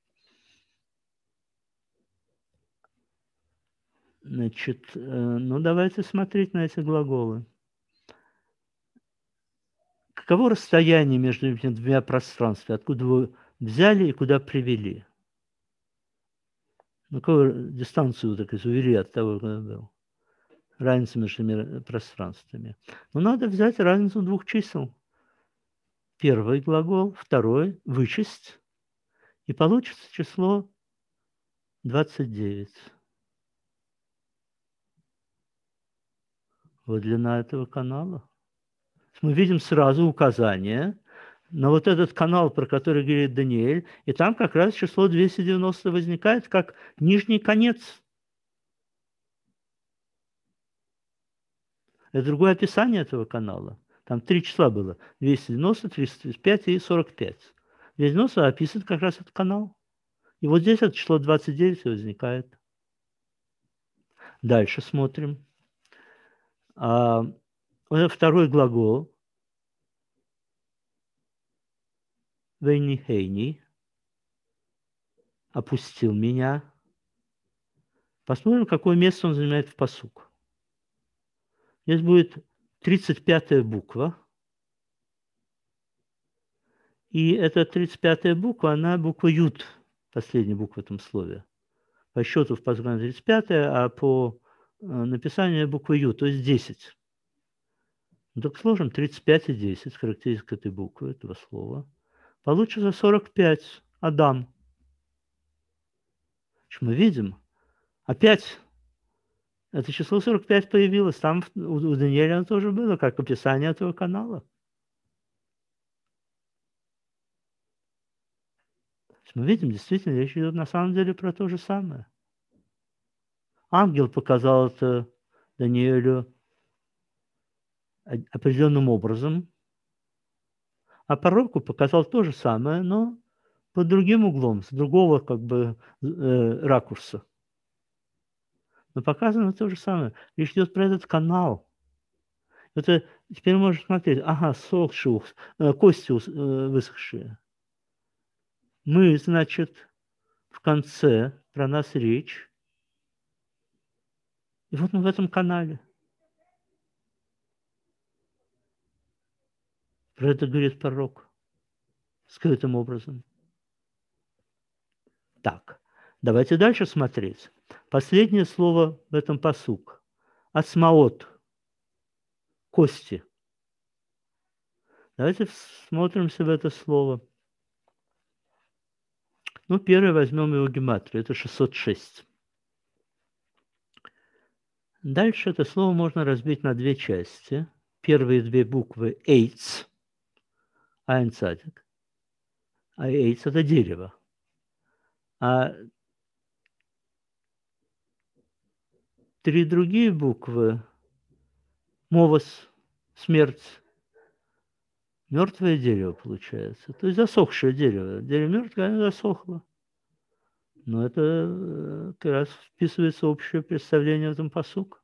Значит, ну давайте смотреть на эти глаголы. Каково расстояние между этими двумя пространствами? Откуда вы взяли и куда привели? На какую дистанцию, так сказать, увели от того, куда был? Разница между этими пространствами. Но надо взять разницу двух чисел. Первый глагол, второй, вычесть, и получится число двадцать девять. Вот длина этого канала. Мы видим сразу указание на вот этот канал, про который говорит Даниэль, и там как раз число двести девяносто возникает как нижний конец. Это другое описание этого канала. Там три числа было. двести девяносто, триста тридцать пять и сорок пять. двести девяносто описывает как раз этот канал. И вот здесь это число двадцать девять возникает. Дальше смотрим. А, вот второй глагол. Вейни-хейни. Опустил меня. Посмотрим, какое место он занимает в пасук. Здесь будет тридцать пятая буква. И эта тридцать пятая буква, она буква Ют, последняя буква в этом слове. По счету в пасуке тридцать пятая, а по написанию буква Ют, то есть десять. Ну так сложим тридцать пять и десять, характеристика этой буквы, этого слова. Получится сорок пять. Адам. Мы видим, Опять это число сорок пять появилось. Там у, у Даниэля оно тоже было, как описание этого канала. Мы видим, действительно, речь идет на самом деле про то же самое. Ангел показал это Даниэлю определенным образом, а пророку показал то же самое, но под другим углом, с другого как бы э, ракурса. Но показано то же самое. Речь идет про этот канал. Это теперь можно смотреть. Ага, сохшие, э, кости э, высохшие. Мы, значит, в конце про нас речь. И вот мы в этом канале. Про это говорит пророк скрытым образом. Так, давайте дальше смотреть. Последнее слово в этом пасук. Ацмаот. Кости. Давайте смотримся в это слово. Ну, первое возьмем его гематрию. Это шестьсот шесть. Дальше это слово можно разбить на две части. Первые две буквы «эйц», «айнцатик», а «эйц» – это дерево. А три другие буквы «мовос», «смерть», мертвое дерево получается. То есть засохшее дерево. Дерево мертвое, оно засохло. Но это как раз вписывается в общее представление в этом пасук.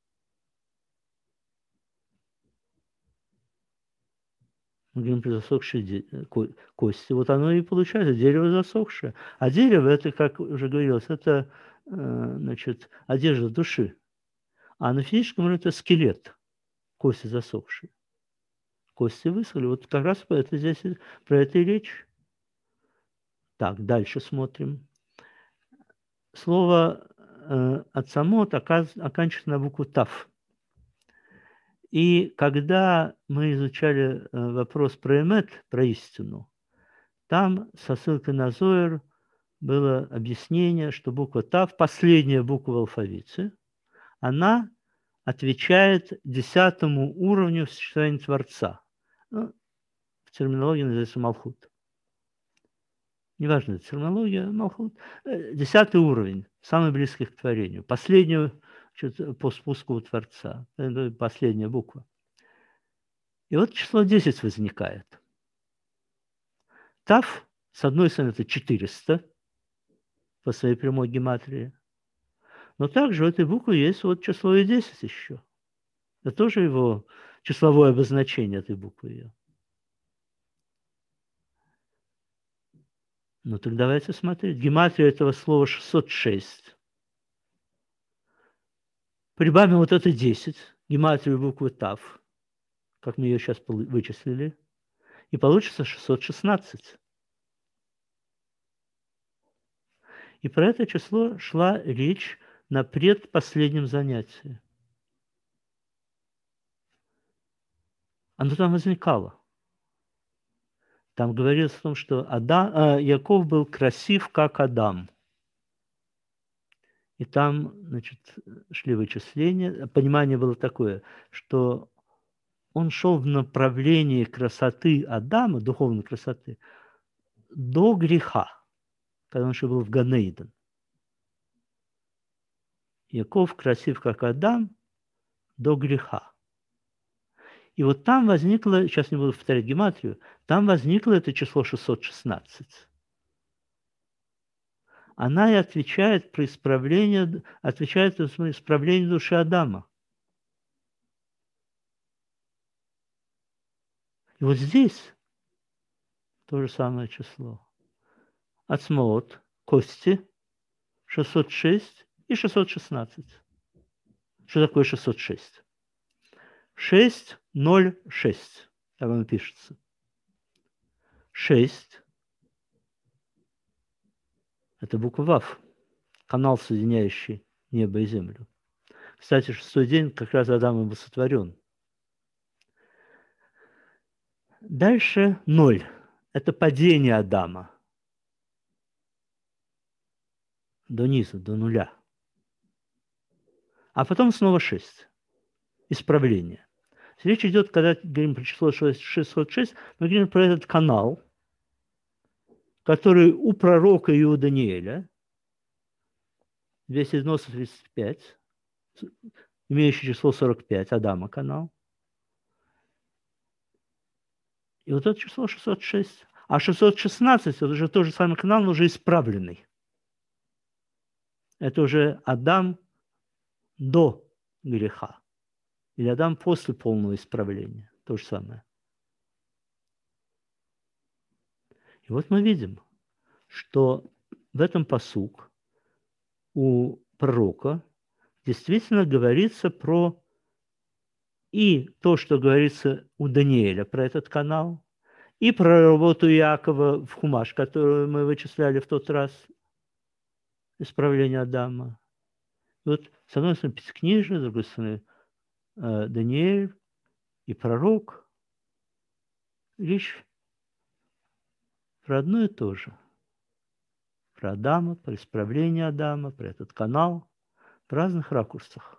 Мы говорим про засохшие кости. Вот оно и получается, дерево засохшее. А дерево, это, как уже говорилось, это значит, одежда души. А на физическом уровне это скелет, кости засохшие. Кости высохли. Вот как раз это здесь про это и речь. Так, дальше смотрим. Слово э, «ацамот» оканчивается на букву «тав». И когда мы изучали э, вопрос про эмет, про истину, там со ссылкой на Зоэр было объяснение, что буква «тав», последняя буква в алфавите, она отвечает десятому уровню существования Творца. Ну, в терминологии называется Малхут. Неважно, терминология, Малхут. Десятый уровень, самый близкий к творению. Последний по спуску у Творца. Это последняя буква. И вот число десять возникает. Тав, с одной стороны, это четыреста по своей прямой гематрии. Но также у этой буквы есть вот число и десять еще. Это тоже его числовое обозначение этой буквы ее. Ну так давайте смотреть. Гематрия этого слова шестьсот шесть. Прибавим вот это десять, гематрию буквы Тав, как мы ее сейчас вычислили, и получится шестьсот шестнадцать. И про это число шла речь на предпоследнем занятии. Оно там возникало. Там говорилось о том, что Адам, а, Яков был красив, как Адам. И там, значит, шли вычисления. Понимание было такое, что он шел в направлении красоты Адама, духовной красоты, до греха, когда он еще был в Ганейден. Яков красив, как Адам, до греха. И вот там возникло, сейчас не буду повторять гематрию, там возникло это число шестьсот шестнадцать. Она и отвечает про исправление, отвечает за исправление души Адама. И вот здесь то же самое число. Ацмаот, кости, шестьсот шесть и шестьсот шестнадцать. Что такое шестьсот шесть? шесть ноль шесть. Так оно пишется. шесть. Это буква Вав. Канал, соединяющий небо и землю. Кстати, шестой день как раз Адам был сотворен. Дальше ноль. Это падение Адама. До низа, до нуля. А потом снова шесть. Исправление. Речь идет, когда говорим про число шестьсот шесть, мы говорим про этот канал, который у пророка и у Даниэля, двести девяносто тридцать пять, имеющий число сорок пять, Адама канал. И вот это число шестьсот шесть. А шестьсот шестнадцать, это уже тот же самый канал, но уже исправленный. Это уже Адам до греха. Или Адам после полного исправления. То же самое. И вот мы видим, что в этом пасук у пророка действительно говорится про и то, что говорится у Даниэля про этот канал, и про работу Иакова в Хумаш, которую мы вычисляли в тот раз, исправление Адама. И вот с одной стороны Пятикнижие, с другой стороны э, Даниэль и пророк. Речь про одно и то же. Про Адама, про исправление Адама, про этот канал в разных ракурсах.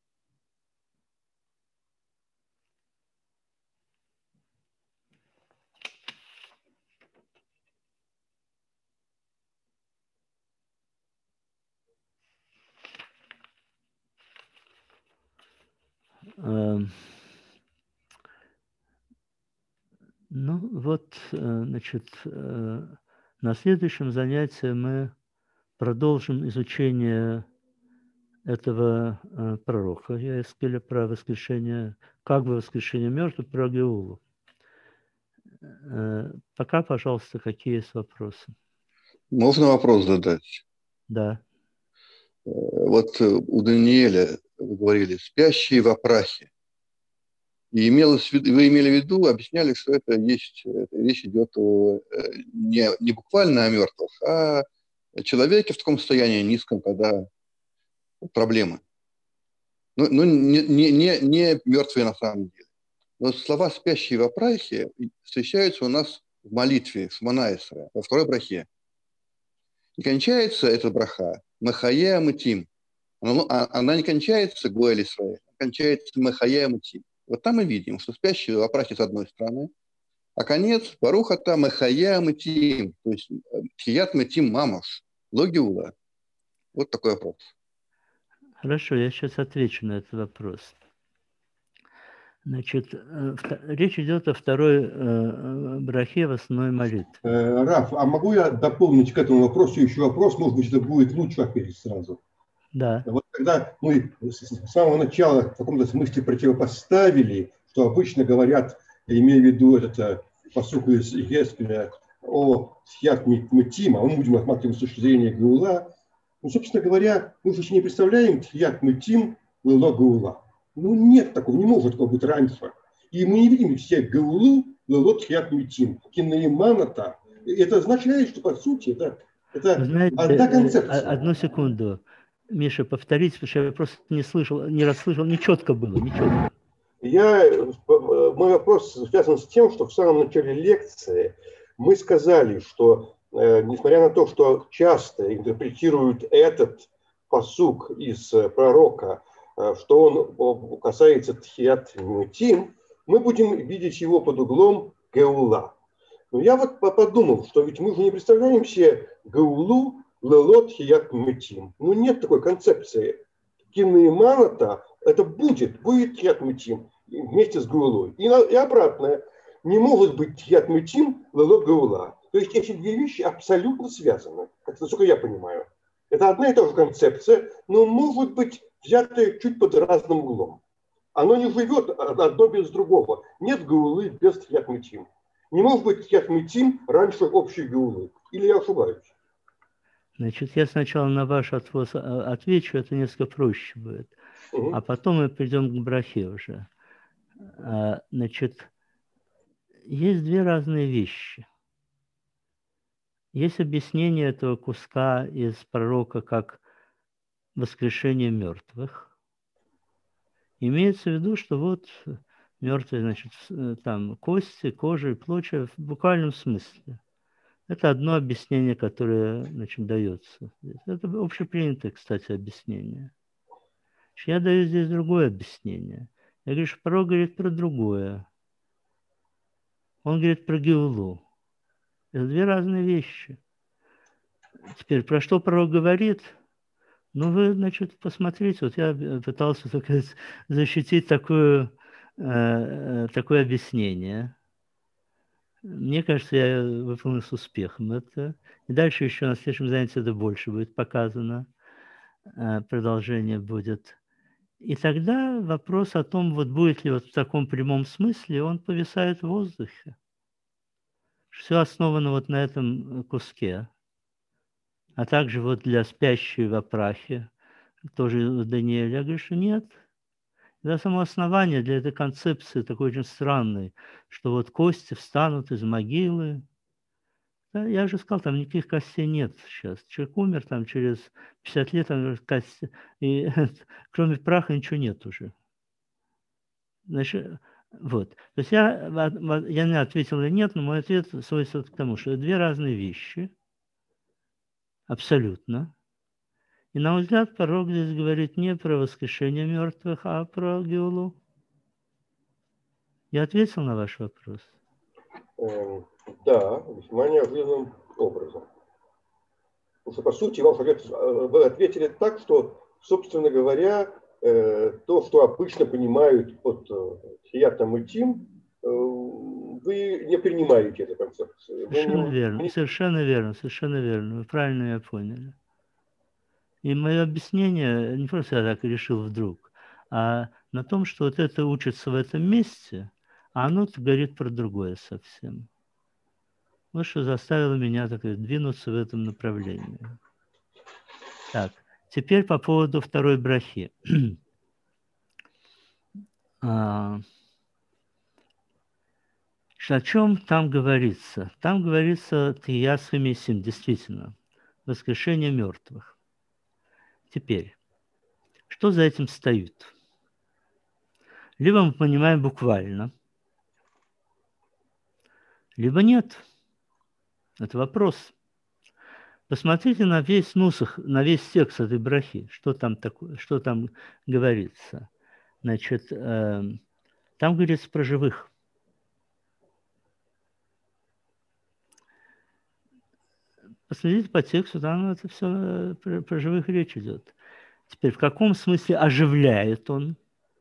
Ну, вот, значит, на следующем занятии мы продолжим изучение этого пророка Иескеля про воскрешение, как бы воскрешение мертвых, про Геулу. Пока, пожалуйста, какие есть вопросы? Можно вопрос задать? Да. Вот у Даниэля, вы говорили, спящие во прахе. И имелось, вы имели в виду, объясняли, что это есть, речь идет о, не, не буквально о мертвых, а о человеке в таком состоянии низком, когда проблемы. Ну, ну не, не, не, не мертвые на самом деле. Но слова «спящие во прахе» встречаются у нас в молитве, в Шмона Эсре, во второй брахе. И кончается эта браха «Махая Мытим». Она, она не кончается Гуэль Исраэль, а кончается «Махая Мытим». Вот там мы видим, что спящие во прахе с одной стороны, а конец Барух ата Махая Мытим, то есть Тхият Мытим Мамаш, Логиула. Вот такой вопрос. Хорошо, я сейчас отвечу на этот вопрос. Значит, речь идет о второй э, брахе в основной молитве. Э, Раф, а могу я дополнить к этому вопросу еще вопрос? Может быть, это будет лучше ответить сразу. Да. Вот когда мы с самого начала в каком-то смысле противопоставили, что обычно говорят, имея в виду этот пасук из Иескеля о Тхият Мытим, а мы будем рассматривать с точки зрения Геула, ну, собственно говоря, мы же не представляем Тхият Мытим лело Геула. Ну, нет такого, не может такого быть раньше. И мы не видим все Геулу лело Тхият Мытим. Кинаиманата. Это означает, что, по сути, это, это знаете, одна концепция. Одну секунду. Миша, повторите, потому что я просто не слышал, не расслышал, не четко было, не четко. Я, мой вопрос связан с тем, что в самом начале лекции мы сказали, что э, несмотря на то, что часто интерпретируют этот пасук из пророка, э, что он касается Тхият Мытим, мы будем видеть его под углом Геула. Но я вот подумал, что ведь мы же не представляем себе Геулу лело Тхият Мытим. Ну нет такой концепции. Кинаиманата это будет, будет Тхият Мытим вместе с Геулой. И, и обратное. Не могут быть Тхият Мытим лело Геула. То есть эти две вещи абсолютно связаны, как насколько я понимаю. Это одна и та же концепция, но может быть взятая чуть под разным углом. Оно не живет одно без другого. Нет Геулы без Тхият Мытим. Не может быть Тхият Мытим раньше общей Геулы. Или я ошибаюсь? Значит, я сначала на ваш отвод отвечу, это несколько проще будет. Угу. А потом мы перейдем к брахе уже. Значит, есть две разные вещи. Есть объяснение этого куска из пророка как воскрешение мертвых. Имеется в виду, что вот мертвые, значит, там кости, кожа и прочее в буквальном смысле. Это одно объяснение, которое, значит, дается. Это общепринятое, кстати, объяснение. Я даю здесь другое объяснение. Я говорю, что пророк говорит про другое. Он говорит про Геулу. Это две разные вещи. Теперь, про что пророк говорит? Ну, вы, значит, посмотрите. Вот я пытался, так сказать, защитить такое, э, такое объяснение. Мне кажется, я выполнил с успехом это. И дальше еще на следующем занятии это больше будет показано. Продолжение будет. И тогда вопрос о том, вот будет ли вот в таком прямом смысле, он повисает в воздухе. Все основано вот на этом куске. А также вот для спящей в прахе, тоже у Даниэля. Я говорю, что нет. Это само основание для этой концепции такой очень странной, что вот кости встанут из могилы. Да, я же сказал, там никаких костей нет сейчас. Человек умер там через пятьдесят лет, там кости, и кроме праха ничего нет уже. Значит, вот. То есть я, я не ответил или нет, но мой ответ сводится к тому, что это две разные вещи. Абсолютно. И на мой взгляд, пророк здесь говорит не про воскрешение мертвых, а про Геулу. Я ответил на ваш вопрос? Эм, да, весьма неожиданным образом. Потому что, по сути, вам вы ответили так, что, собственно говоря, э, то, что обычно понимают под хиятом и тим, э, вы не принимаете эту концепцию. Совершенно не, верно, не... совершенно верно, совершенно верно. Вы правильно меня поняли. И мое объяснение не просто я так решил вдруг, а на том, что вот это учится в этом месте, а оно говорит про другое совсем. Вот что заставило меня так сказать, двинуться в этом направлении. Так, теперь по поводу второй брахи. а, о чем там говорится? Там говорится Тхияс Хамисим, действительно, воскрешение мертвых. Теперь, что за этим стоит? Либо мы понимаем буквально, либо нет. Это вопрос. Посмотрите на весь нусах, на весь текст этой брахи, что там такое, что там говорится. Значит, э, там говорится про живых. Посмотрите по тексту, там это все про, про живых речь идет. Теперь, в каком смысле оживляет он?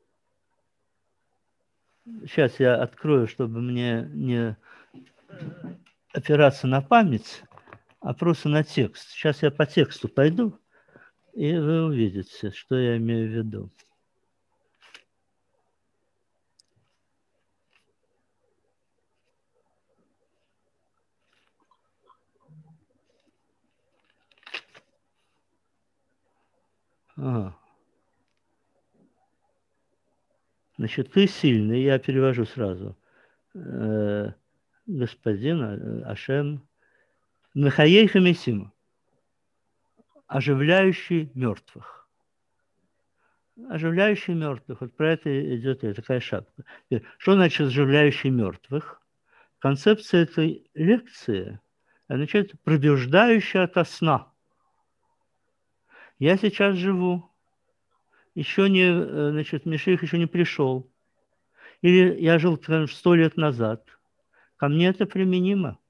Сейчас я открою, чтобы мне не опираться на память, а просто на текст. Сейчас я по тексту пойду, и вы увидите, что я имею в виду. Ага. Значит, ты сильный, я перевожу сразу. Э, господин Ашем Михаэль Хамисим, оживляющий мертвых. Оживляющий мертвых. Вот про это идет такая шапка. Что значит оживляющий мертвых? Концепция этой лекции означает пробуждающая ото сна. Я сейчас живу, еще не, значит, Мишиах еще не пришел. Или я жил, скажем, сто лет назад. Ко мне это применимо.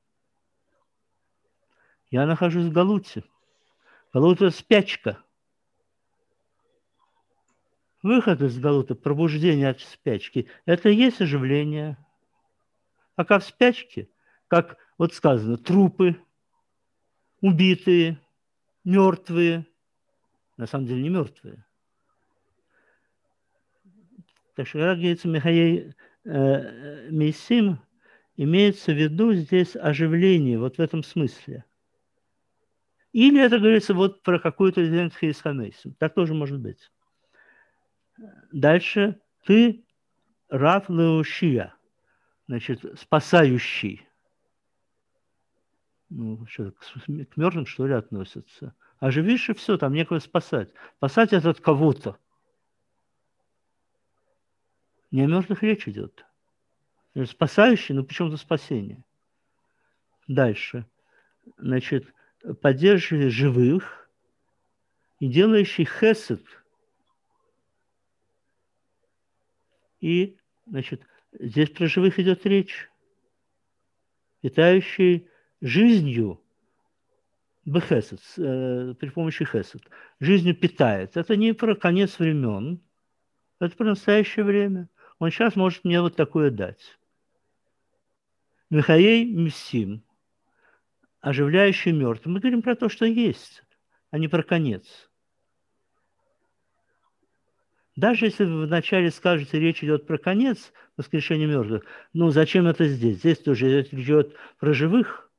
Я нахожусь в Галуте. Галут – это спячка. Выход из Галута, пробуждение от спячки – это и есть оживление. Пока в спячке, как вот сказано, трупы, убитые, мертвые, на самом деле не мертвые. Так что, как говорится, Михаэль э, Мейсим, имеется в виду здесь оживление, вот в этом смысле. Или это говорится вот про какую-то Тхияс Хамисим. Так тоже может быть. Дальше ты Рав Леушия, значит, спасающий. Ну, что, к мертвым, что ли, относятся? Оживишь, и все, там некого спасать. Спасать это от кого-то. Не о мертвых речь идет. Спасающий, ну почему-то спасение. Дальше. Значит, поддерживающий живых и делающий хесед И, значит, здесь про живых идет речь, питающие жизнью бехесед, э, при помощи хесед. Жизнью питает. Это не про конец времен, это про настоящее время. Он сейчас может мне вот такое дать. Михаей Миссим, оживляющий мертвым. Мы говорим про то, что есть, а не про конец. Даже если вы вначале скажете, речь идет про конец, воскрешение мертвых, ну зачем это здесь? Здесь тоже речь идет про живых,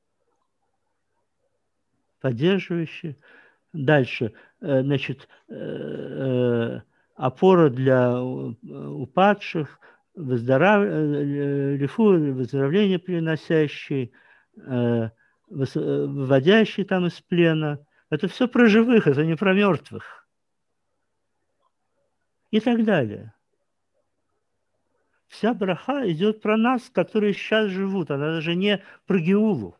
поддерживающих. Дальше, значит, опора для упадших, выздоровление приносящий, выводящий там из плена. Это все про живых, это не про мертвых. И так далее. Вся браха идет про нас, которые сейчас живут. Она даже не про Геулу.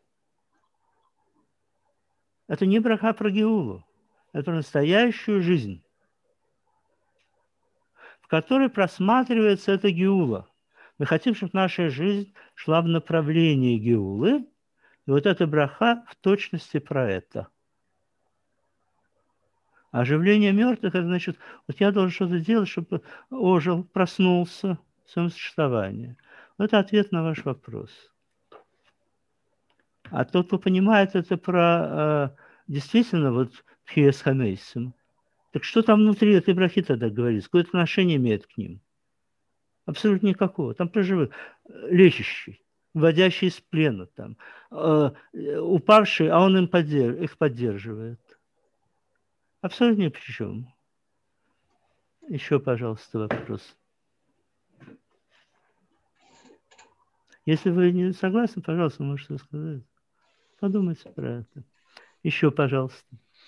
Это не браха про Геулу. Это про настоящую жизнь, в которой просматривается эта Геула. Мы хотим, чтобы наша жизнь шла в направлении Геулы. И вот эта браха в точности про это. Оживление мертвых, это значит, вот я должен что-то делать, чтобы ожил, проснулся в своем существовании. Это ответ на ваш вопрос. А тот, кто понимает это про действительно вот Тхиес Хамейсим, так что там внутри этой брахи тогда говорится? Какое отношение имеет к ним? Абсолютно никакого. Там про живых. Лечащий, вводящий из плена, там, упавший, а он им поддерж... их поддерживает. Абсолютно ни при чем. Еще, пожалуйста, вопрос. Если вы не согласны, пожалуйста, можете сказать. Подумайте про это. Еще, пожалуйста.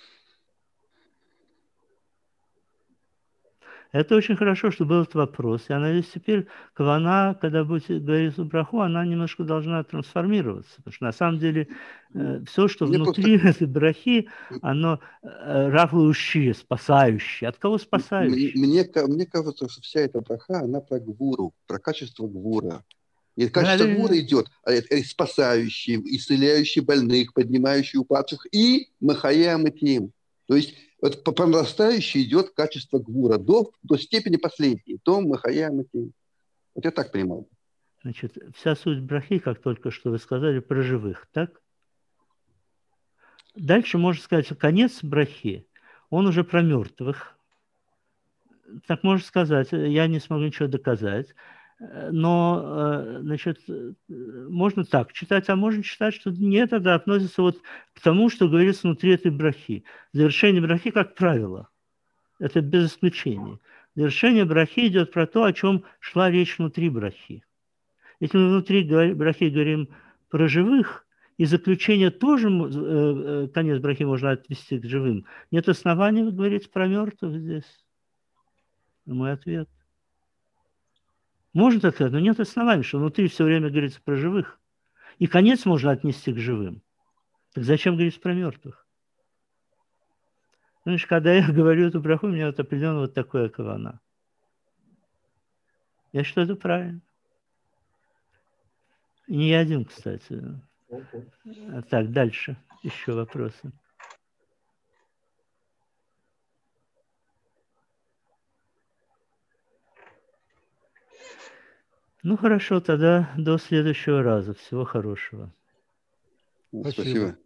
Это очень хорошо, что был этот вопрос. Я надеюсь, теперь Кавана, когда будет говорить о браху, она немножко должна трансформироваться. Потому что на самом деле э, все, что Мне внутри просто... этой брахи, оно э, равлающее, спасающее. От кого спасающее? Мне, мне кажется, что вся эта браха, она про гвуру, про качество гвура. И качество гвура идет спасающий, исцеляющий больных, поднимающий упадших и махая мытьем. То есть вот по нарастающей идет качество гвура до, до степени последней, до махая мытьем. Вот я так понимал. Значит, вся суть брахи, как только что вы сказали, про живых, так? Дальше можно сказать, что конец брахи, он уже про мертвых. Так можно сказать, я не смогу ничего доказать. Но, значит, можно так читать, а можно читать, что нет, это относится вот к тому, что говорится внутри этой брахи. Завершение брахи, как правило, это без исключения. Завершение брахи идет про то, о чем шла речь внутри брахи. Если мы внутри брахи говорим про живых, и заключение тоже, конец брахи можно отвести к живым, нет оснований говорить про мертвых здесь. Мой ответ. Можно так сказать, но нет оснований, что внутри все время говорится про живых. И конец можно отнести к живым. Так зачем говорить про мертвых? Знаешь, когда я говорю эту браху, у меня вот определенно вот такое кавана. Я считаю, это правильно. И не я один, кстати. Okay. Так, дальше. Еще вопросы. Ну, хорошо, тогда до следующего раза. Всего хорошего. Спасибо. Спасибо.